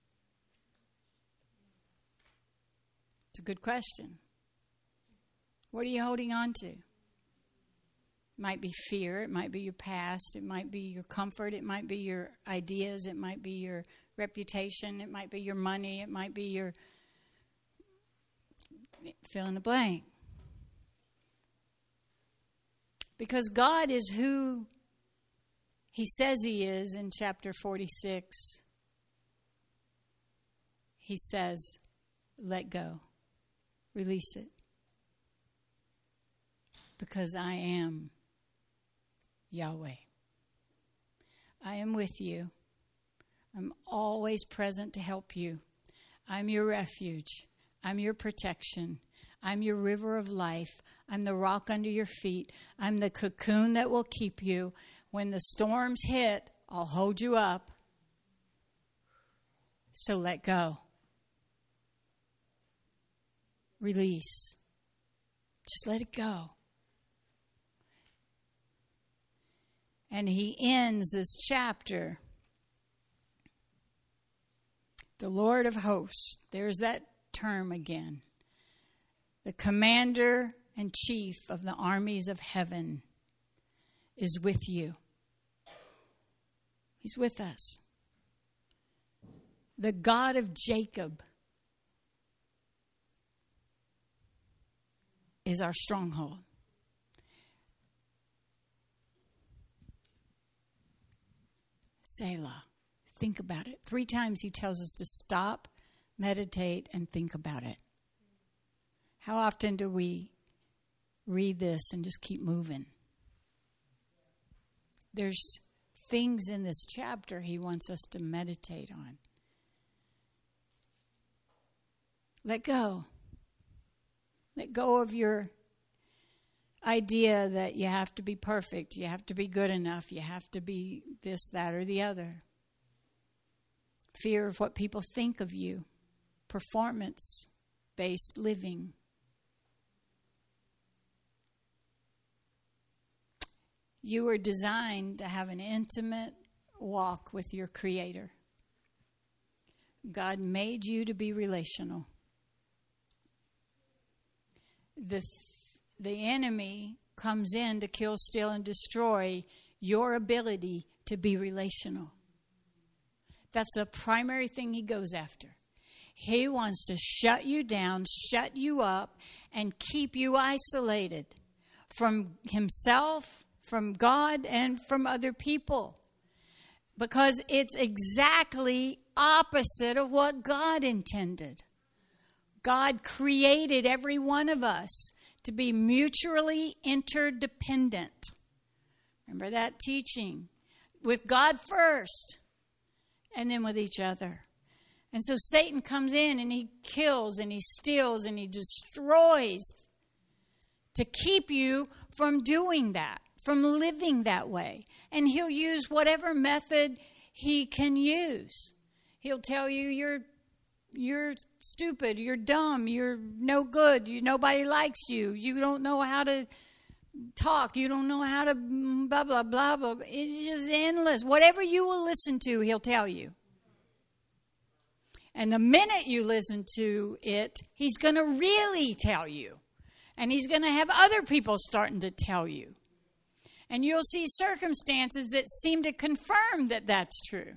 It's a good question. What are you holding on to? It might be fear. It might be your past. It might be your comfort. It might be your ideas. It might be your reputation. It might be your money. It might be your fill in the blank. Because God is who he says he is in chapter 46. He says, let go. Release it. Because I am Yahweh. I am with you. I'm always present to help you. I'm your refuge. I'm your protection. I'm your river of life. I'm the rock under your feet. I'm the cocoon that will keep you. When the storms hit, I'll hold you up. So let go. Release. Just let it go. And he ends this chapter. The Lord of hosts. There's that term again. The commander and chief of the armies of heaven is with you. He's with us. The God of Jacob is our stronghold. Selah. Think about it. 3 times he tells us to stop, meditate, and think about it. How often do we read this and just keep moving? There's things in this chapter he wants us to meditate on. Let go. Let go of your idea that you have to be perfect, you have to be good enough, you have to be this, that, or the other. Fear of what people think of you. Performance-based living. You were designed to have an intimate walk with your Creator. God made you to be relational. The enemy comes in to kill, steal, and destroy your ability to be relational. That's the primary thing he goes after. He wants to shut you down, shut you up, and keep you isolated from himself, from God, and from other people. Because it's exactly opposite of what God intended. God created every one of us to be mutually interdependent. Remember that teaching? With God first, and then with each other. And so Satan comes in and he kills and he steals and he destroys to keep you from doing that, from living that way. And he'll use whatever method he can use. He'll tell you you're stupid, you're dumb, you're no good, nobody likes you, you don't know how to talk, you don't know how to blah, blah, blah, blah. It's just endless. Whatever you will listen to, he'll tell you. And the minute you listen to it, he's going to really tell you. And he's going to have other people starting to tell you. And you'll see circumstances that seem to confirm that that's true.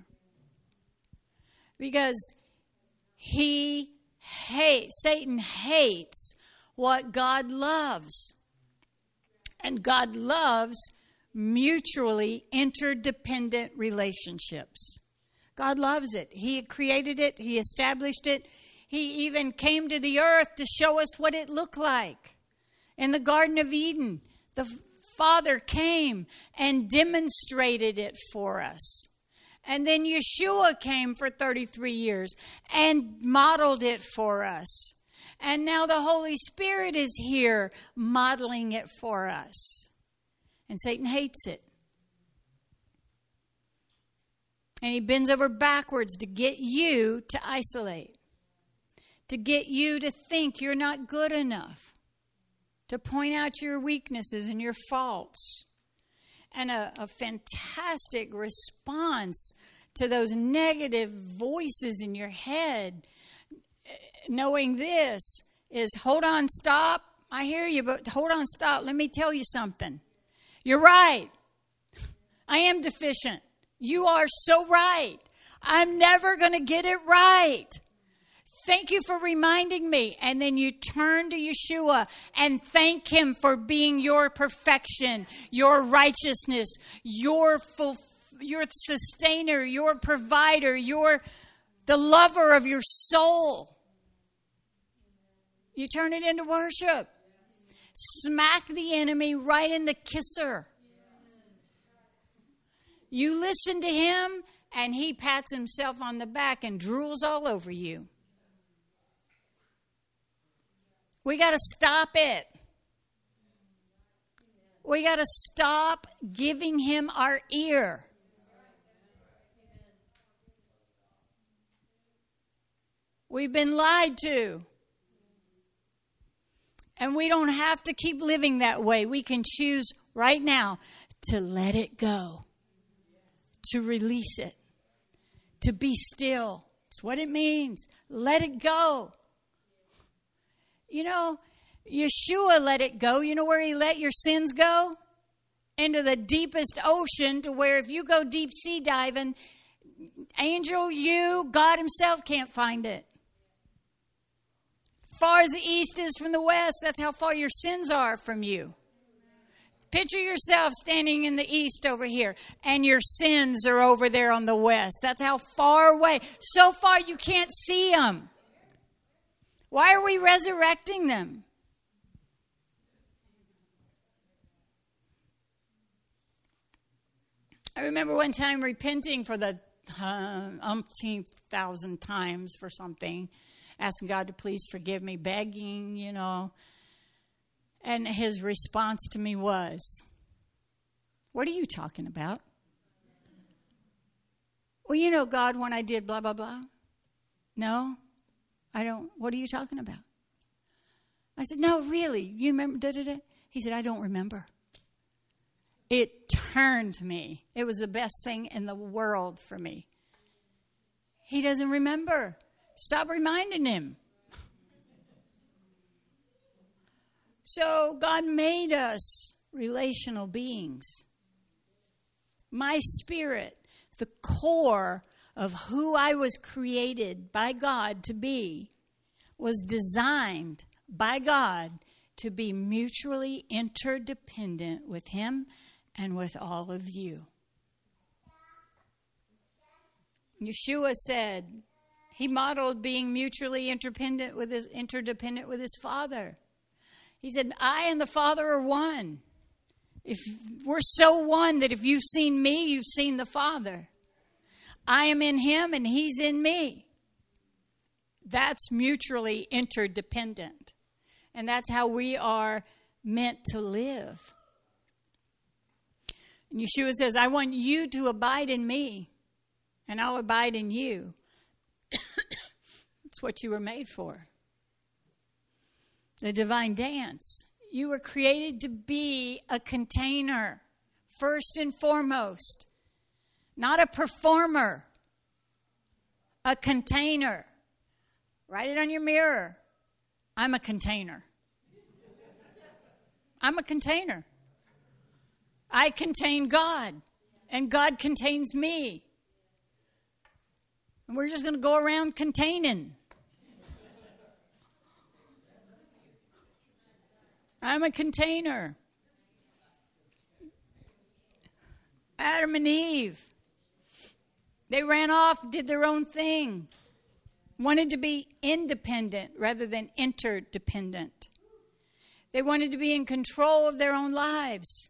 Because Satan hates what God loves. And God loves mutually interdependent relationships. God loves it. He created it. He established it. He even came to the earth to show us what it looked like. In the Garden of Eden, the Father came and demonstrated it for us. And then Yeshua came for 33 years and modeled it for us. And now the Holy Spirit is here modeling it for us. And Satan hates it. And he bends over backwards to get you to isolate. To get you to think you're not good enough. To point out your weaknesses and your faults. And a fantastic response to those negative voices in your head. Knowing this is, hold on, stop. I hear you, but hold on, stop. Let me tell you something. You're right. I am deficient. You are so right. I'm never going to get it right. Thank you for reminding me. And then you turn to Yeshua and thank him for being your perfection, your righteousness, your sustainer, your provider, the lover of your soul. You turn it into worship. Smack the enemy right in the kisser. You listen to him, and he pats himself on the back and drools all over you. We got to stop it. We got to stop giving him our ear. We've been lied to. And we don't have to keep living that way. We can choose right now to let it go. To release it. To be still. It's what it means. Let it go. You know, Yeshua let it go. You know where he let your sins go? Into the deepest ocean, to where if you go deep sea diving, angel, you, God himself can't find it. Far as the east is from the west, that's how far your sins are from you. Picture yourself standing in the east over here, and your sins are over there on the west. That's how far away. So far you can't see them. Why are we resurrecting them? I remember one time repenting for the umpteenth thousand times for something. Asking God to please forgive me, begging, you know. And his response to me was, what are you talking about? Well, you know, God, when I did blah, blah, blah. No, I don't. What are you talking about? I said, no, really. You remember? Da, da, da. He said, I don't remember. It turned me. It was the best thing in the world for me. He doesn't remember. Stop reminding him. So God made us relational beings. My spirit, the core of who I was created by God to be, was designed by God to be mutually interdependent with him and with all of you. Yeshua said, he modeled being mutually interdependent with his Father. He said, I and the Father are one. If we're so one that if you've seen me, you've seen the Father. I am in him and he's in me. That's mutually interdependent. And that's how we are meant to live. And Yeshua says, I want you to abide in me, and I'll abide in you. It's what you were made for. The divine dance. You were created to be a container, first and foremost. Not a performer. A container. Write it on your mirror. I'm a container. I'm a container. I contain God, and God contains me. And we're just going to go around containing. I'm a container. Adam and Eve, they ran off, did their own thing. wanted to be independent rather than interdependent. They wanted to be in control of their own lives.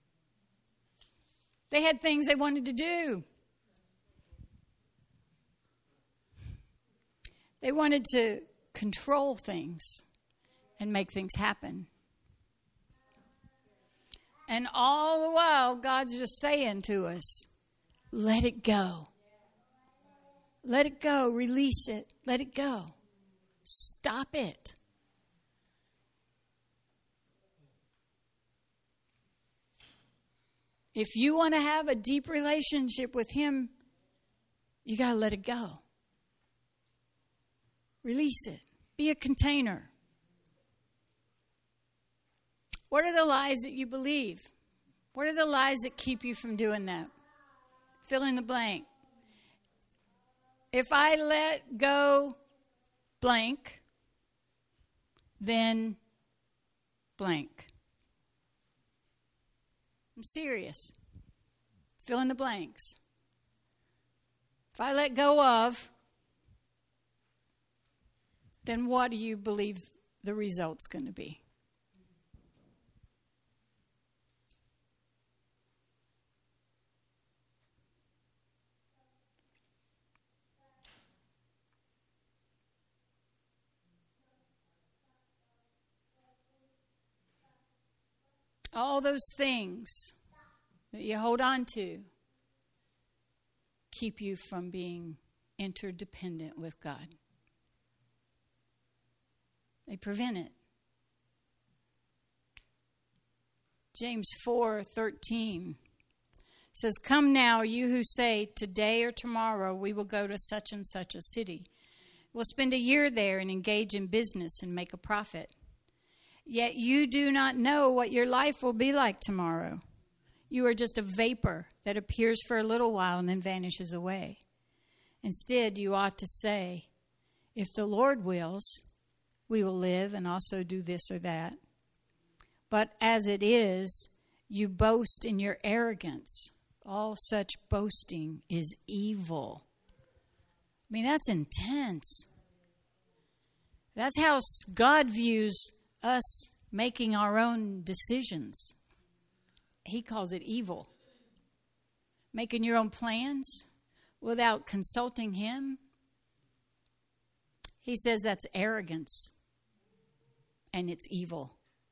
They had things they wanted to do. They wanted to control things and make things happen. And all the while, God's just saying to us, let it go. Let it go. Release it. Let it go. Stop it. If you want to have a deep relationship with Him, you got to let it go. Release it. Be a container. What are the lies that you believe? What are the lies that keep you from doing that? Fill in the blank. If I let go blank, then blank. I'm serious. Fill in the blanks. If I let go of, then what do you believe the result's going to be? All those things that you hold on to keep you from being interdependent with God. They prevent it. James 4:13 says, "Come now, you who say, today or tomorrow we will go to such and such a city. We'll spend a year there and engage in business and make a profit. Yet you do not know what your life will be like tomorrow. You are just a vapor that appears for a little while and then vanishes away. Instead, you ought to say, if the Lord wills, we will live and also do this or that. But as it is, you boast in your arrogance. All such boasting is evil." I mean, that's intense. That's how God views us making our own decisions. He calls it evil. Making your own plans without consulting Him. He says that's arrogance and it's evil.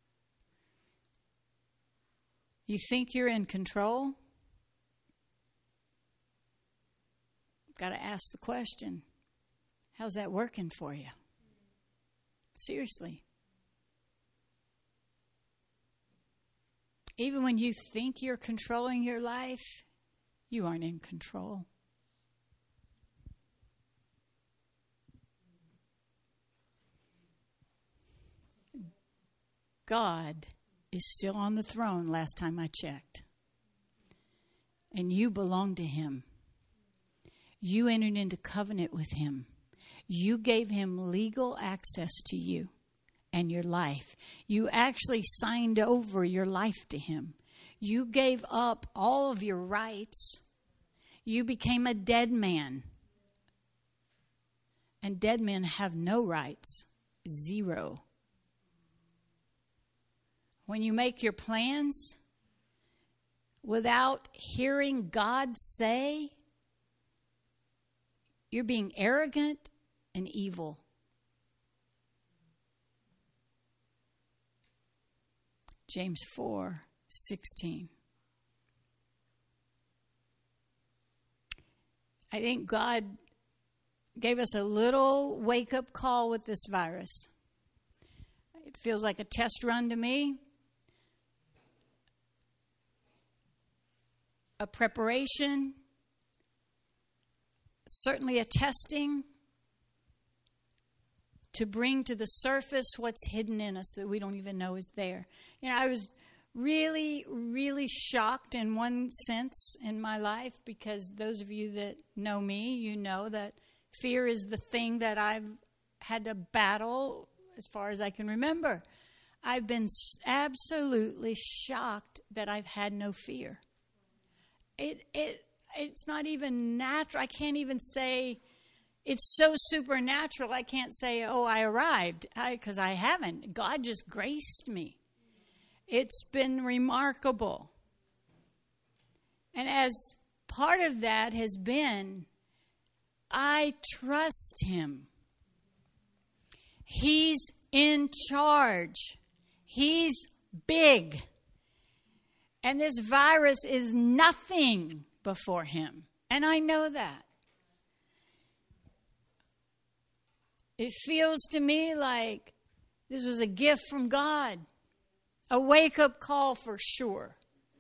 You think you're in control? Got to ask the question, how's that working for you? Seriously. Even when you think you're controlling your life, you aren't in control. God is still on the throne last time I checked. And you belong to Him. You entered into covenant with Him. You gave Him legal access to you and your life. You actually signed over your life to Him. You gave up all of your rights. You became a dead man. And dead men have no rights. Zero. When you make your plans without hearing God say, you're being arrogant and evil. James 4:16. I think God gave us a little wake-up call with this virus. It feels like a test run to me. A preparation. Certainly a testing to bring to the surface what's hidden in us that we don't even know is there. You know, I was really, really shocked in one sense in my life, because those of you that know me, you know that fear is the thing that I've had to battle as far as I can remember. I've been absolutely shocked that I've had no fear. It's not even natural. I can't even say It's so supernatural, I can't say, oh, I arrived, because I haven't. God just graced me. It's been remarkable. And as part of that has been, I trust him. He's in charge. He's big. And this virus is nothing before him. And I know that. It feels to me like this was a gift from God. A wake-up call for sure.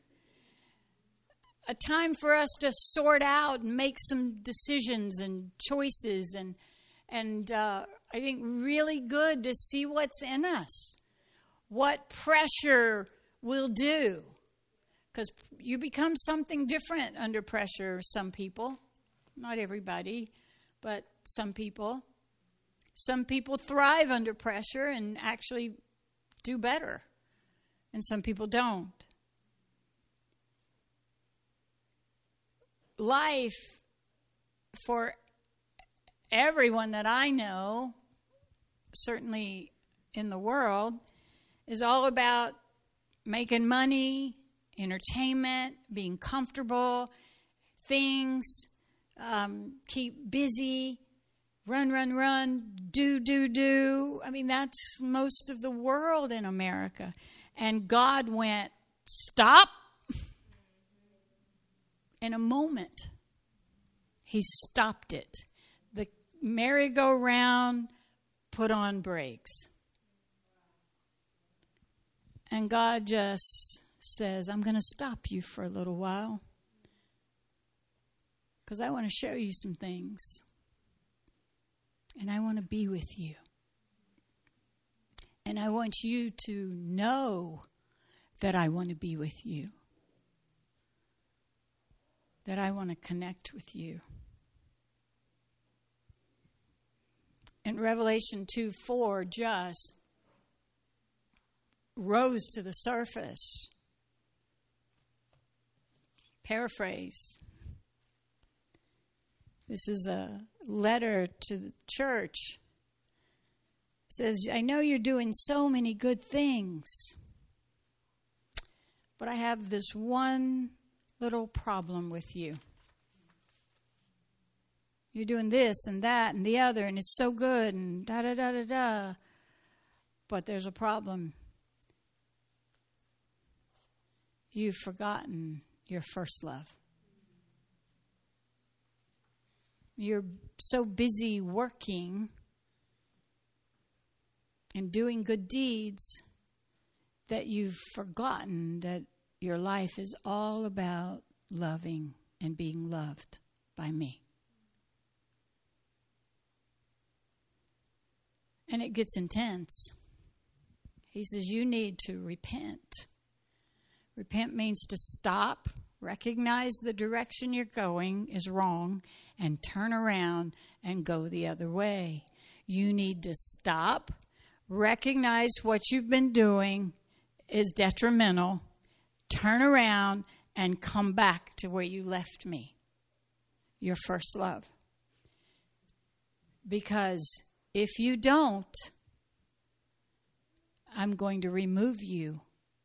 A time for us to sort out and make some decisions and choices, and I think really good to see what's in us, what pressure will do, because you become something different under pressure. Some people, not everybody, but some people. Some people thrive under pressure and actually do better, and some people don't. Life for everyone that I know, certainly in the world, is all about making money, entertainment, being comfortable, things, keep busy, run, do. I mean, that's most of the world in America. And God went, stop. In a moment, he stopped it. The merry-go-round put on brakes. And God just says, I'm going to stop you for a little while because I want to show you some things. And I want to be with you. And I want you to know that I want to be with you. That I want to connect with you. And Revelation 2:4 just rose to the surface. Paraphrase. This is a letter to the church. It says, I know you're doing so many good things, but I have this one little problem with you. You're doing this and that and the other, and it's so good, and da-da-da-da-da. But there's a problem. You've forgotten your first love. You're so busy working and doing good deeds that you've forgotten that your life is all about loving and being loved by me. And it gets intense. He says, you need to repent. Repent means to stop, recognize the direction you're going is wrong, and turn around and go the other way. You need to stop, recognize what you've been doing is detrimental, turn around and come back to where you left me, your first love. Because if you don't, I'm going to remove you.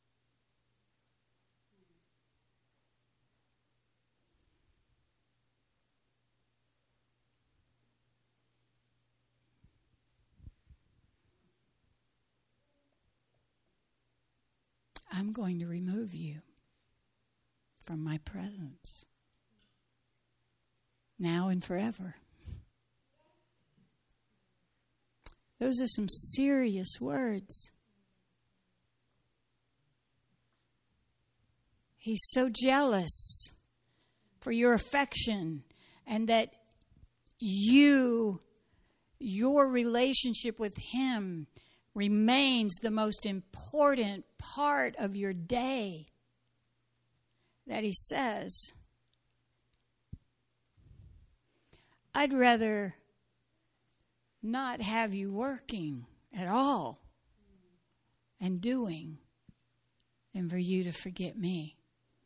I'm going to remove you from my presence, now and forever. Those are some serious words. He's so jealous for your affection, and that your relationship with him remains the most important part of your day. That he says, I'd rather not have you working at all and doing than for you to forget me.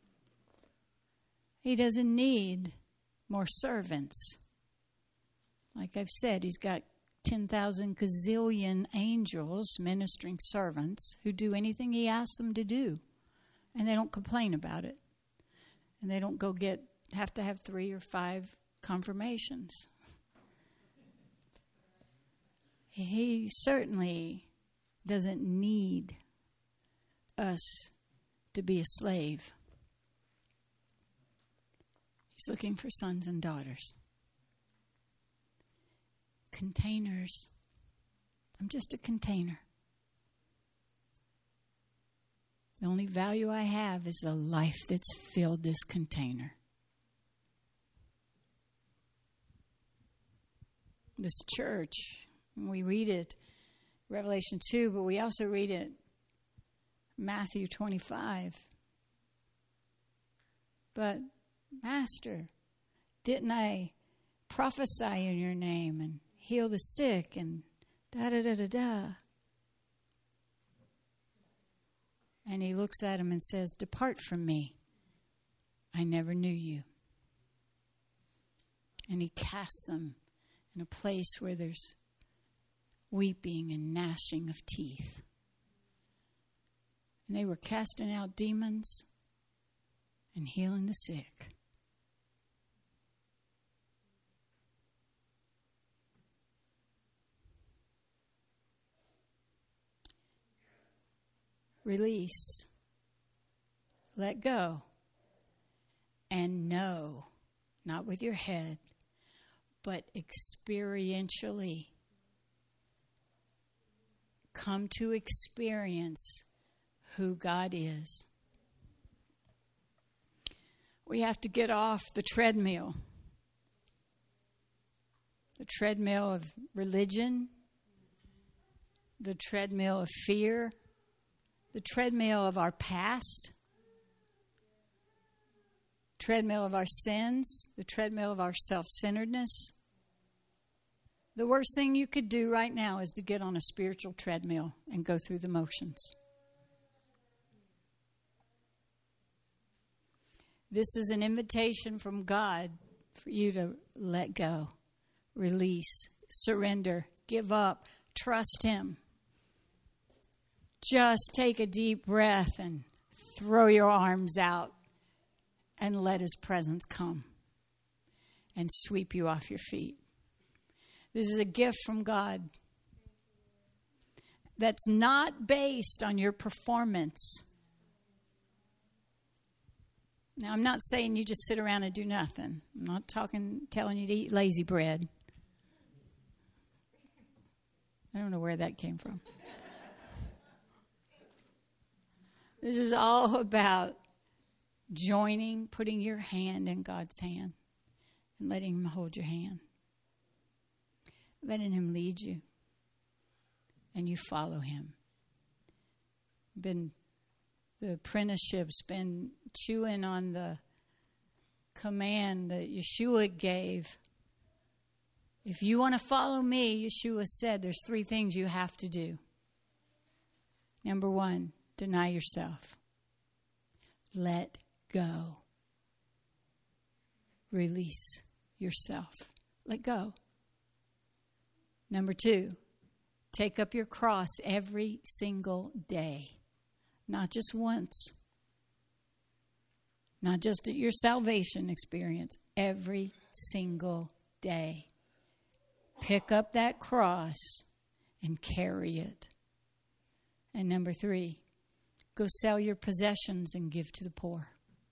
He doesn't need more servants. Like I've said, he's got 10,000 gazillion angels, ministering servants, who do anything he asks them to do. And they don't complain about it. And they don't have to have 3 or 5 confirmations. He certainly doesn't need us to be a slave. He's looking for sons and daughters. Containers. I'm just a container. The only value I have is the life that's filled this container. This church, we read it, Revelation 2, but we also read it, Matthew 25. But, Master, didn't I prophesy in your name and heal the sick and da-da-da-da-da? And he looks at him and says, depart from me. I never knew you. And he casts them in a place where there's weeping and gnashing of teeth. And they were casting out demons and healing the sick. Release. Let go. And know, not with your head, but experientially. Come to experience who God is. We have to get off the treadmill. The treadmill of religion. The treadmill of fear. The treadmill of our past. Treadmill of our sins. The treadmill of our self-centeredness. The worst thing you could do right now is to get on a spiritual treadmill and go through the motions. This is an invitation from God for you to let go, release, surrender, give up, trust Him. Just take a deep breath and throw your arms out and let His presence come and sweep you off your feet. This is a gift from God that's not based on your performance. Now, I'm not saying you just sit around and do nothing. I'm not telling you to eat lazy bread. I don't know where that came from. This is all about joining, putting your hand in God's hand and letting Him hold your hand. Letting Him lead you. And you follow Him. The apprenticeship's been chewing on the command that Yeshua gave. If you want to follow me, Yeshua said there's 3 things you have to do. Number 1, deny yourself. Let go. Release yourself. Let go. Number 2, take up your cross every single day. Not just once. Not just at your salvation experience. Every single day. Pick up that cross and carry it. And number 3, go sell your possessions and give to the poor.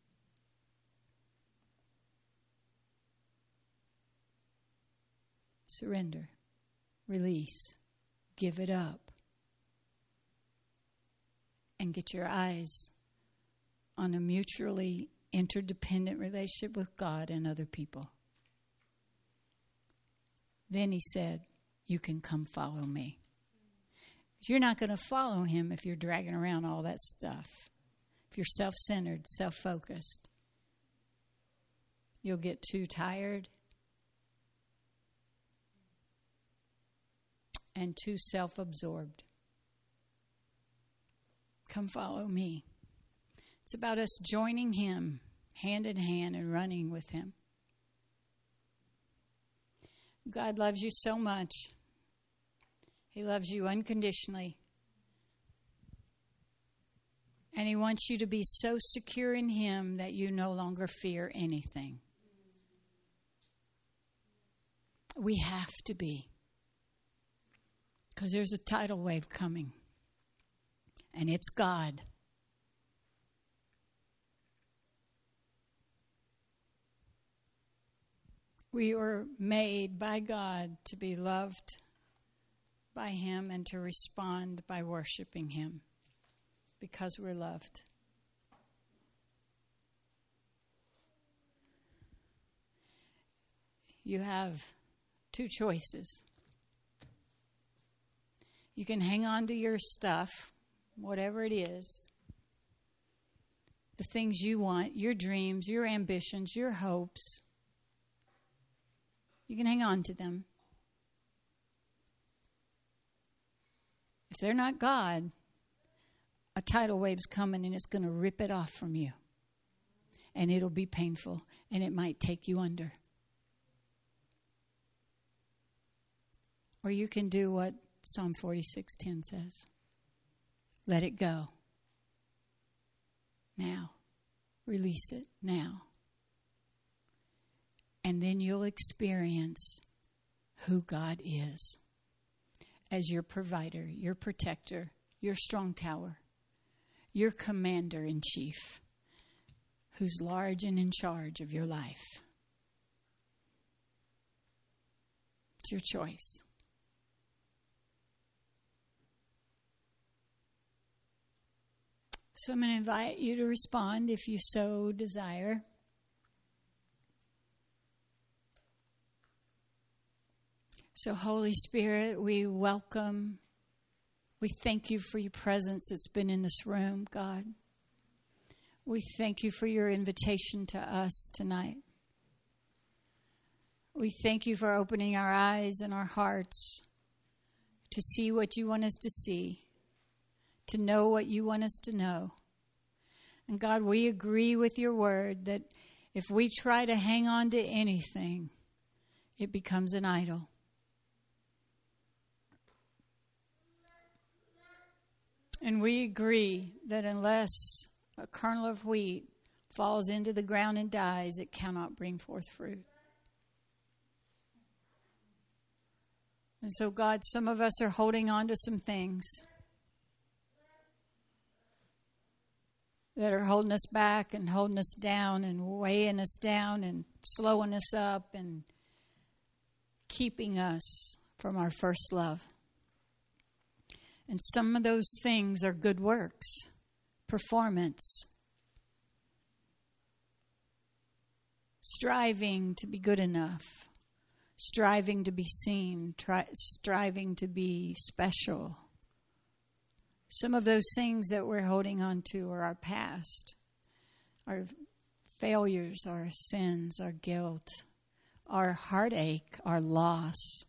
Surrender. Release. Give it up. And get your eyes on a mutually interdependent relationship with God and other people. Then He said, you can come follow me. You're not going to follow Him if you're dragging around all that stuff. If you're self-centered, self-focused. You'll get too tired and too self-absorbed. Come follow me. It's about us joining Him hand in hand and running with Him. God loves you so much. He loves you unconditionally. And He wants you to be so secure in Him that you no longer fear anything. We have to be. Because there's a tidal wave coming. And it's God. We were made by God to be loved by Him and to respond by worshiping Him because we're loved. You have two choices. You can hang on to your stuff, whatever it is, the things you want, your dreams, your ambitions, your hopes. You can hang on to them. If they're not God, a tidal wave's coming and it's going to rip it off from you. And it'll be painful and it might take you under. Or you can do what Psalm 46:10 says. Let it go. Now. Release it now. And then you'll experience who God is as your provider, your protector, your strong tower, your commander-in-chief, who's large and in charge of your life. It's your choice. So I'm going to invite you to respond if you so desire. So Holy Spirit, we welcome, we thank you for your presence that's been in this room, God. We thank you for your invitation to us tonight. We thank you for opening our eyes and our hearts to see what you want us to see, to know what you want us to know. And God, we agree with your word that if we try to hang on to anything, it becomes an idol. And we agree that unless a kernel of wheat falls into the ground and dies, it cannot bring forth fruit. And so, God, some of us are holding on to some things that are holding us back and holding us down and weighing us down and slowing us up and keeping us from our first love. And some of those things are good works, performance, striving to be good enough, striving to be seen, striving to be special. Some of those things that we're holding on to are our past, our failures, our sins, our guilt, our heartache, our loss.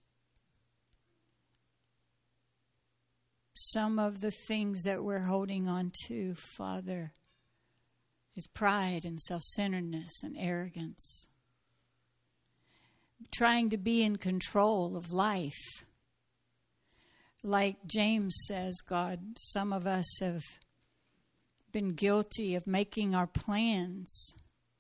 Some of the things that we're holding on to, Father, is pride and self-centeredness and arrogance. Trying to be in control of life. Like James says, God, some of us have been guilty of making our plans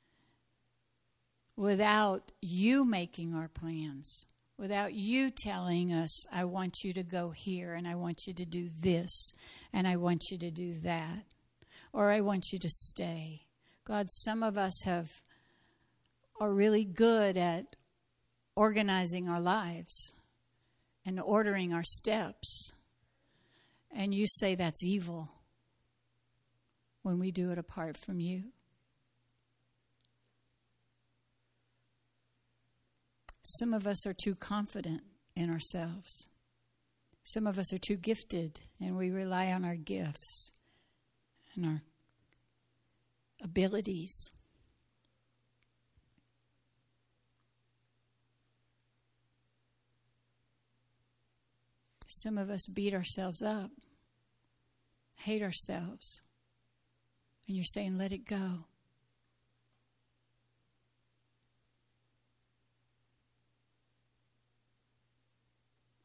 without you making our plans. Without you telling us, I want you to go here, and I want you to do this, and I want you to do that, or I want you to stay. God, some of us are really good at organizing our lives and ordering our steps, and you say that's evil when we do it apart from you. Some of us are too confident in ourselves. Some of us are too gifted, and we rely on our gifts and our abilities. Some of us beat ourselves up, hate ourselves, and you're saying, let it go.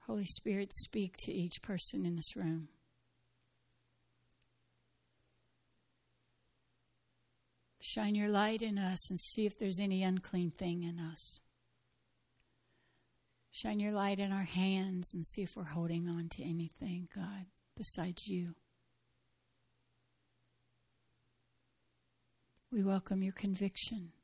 Holy Spirit, speak to each person in this room. Shine your light in us and see if there's any unclean thing in us. Shine your light in our hands and see if we're holding on to anything, God, besides you. We welcome your conviction.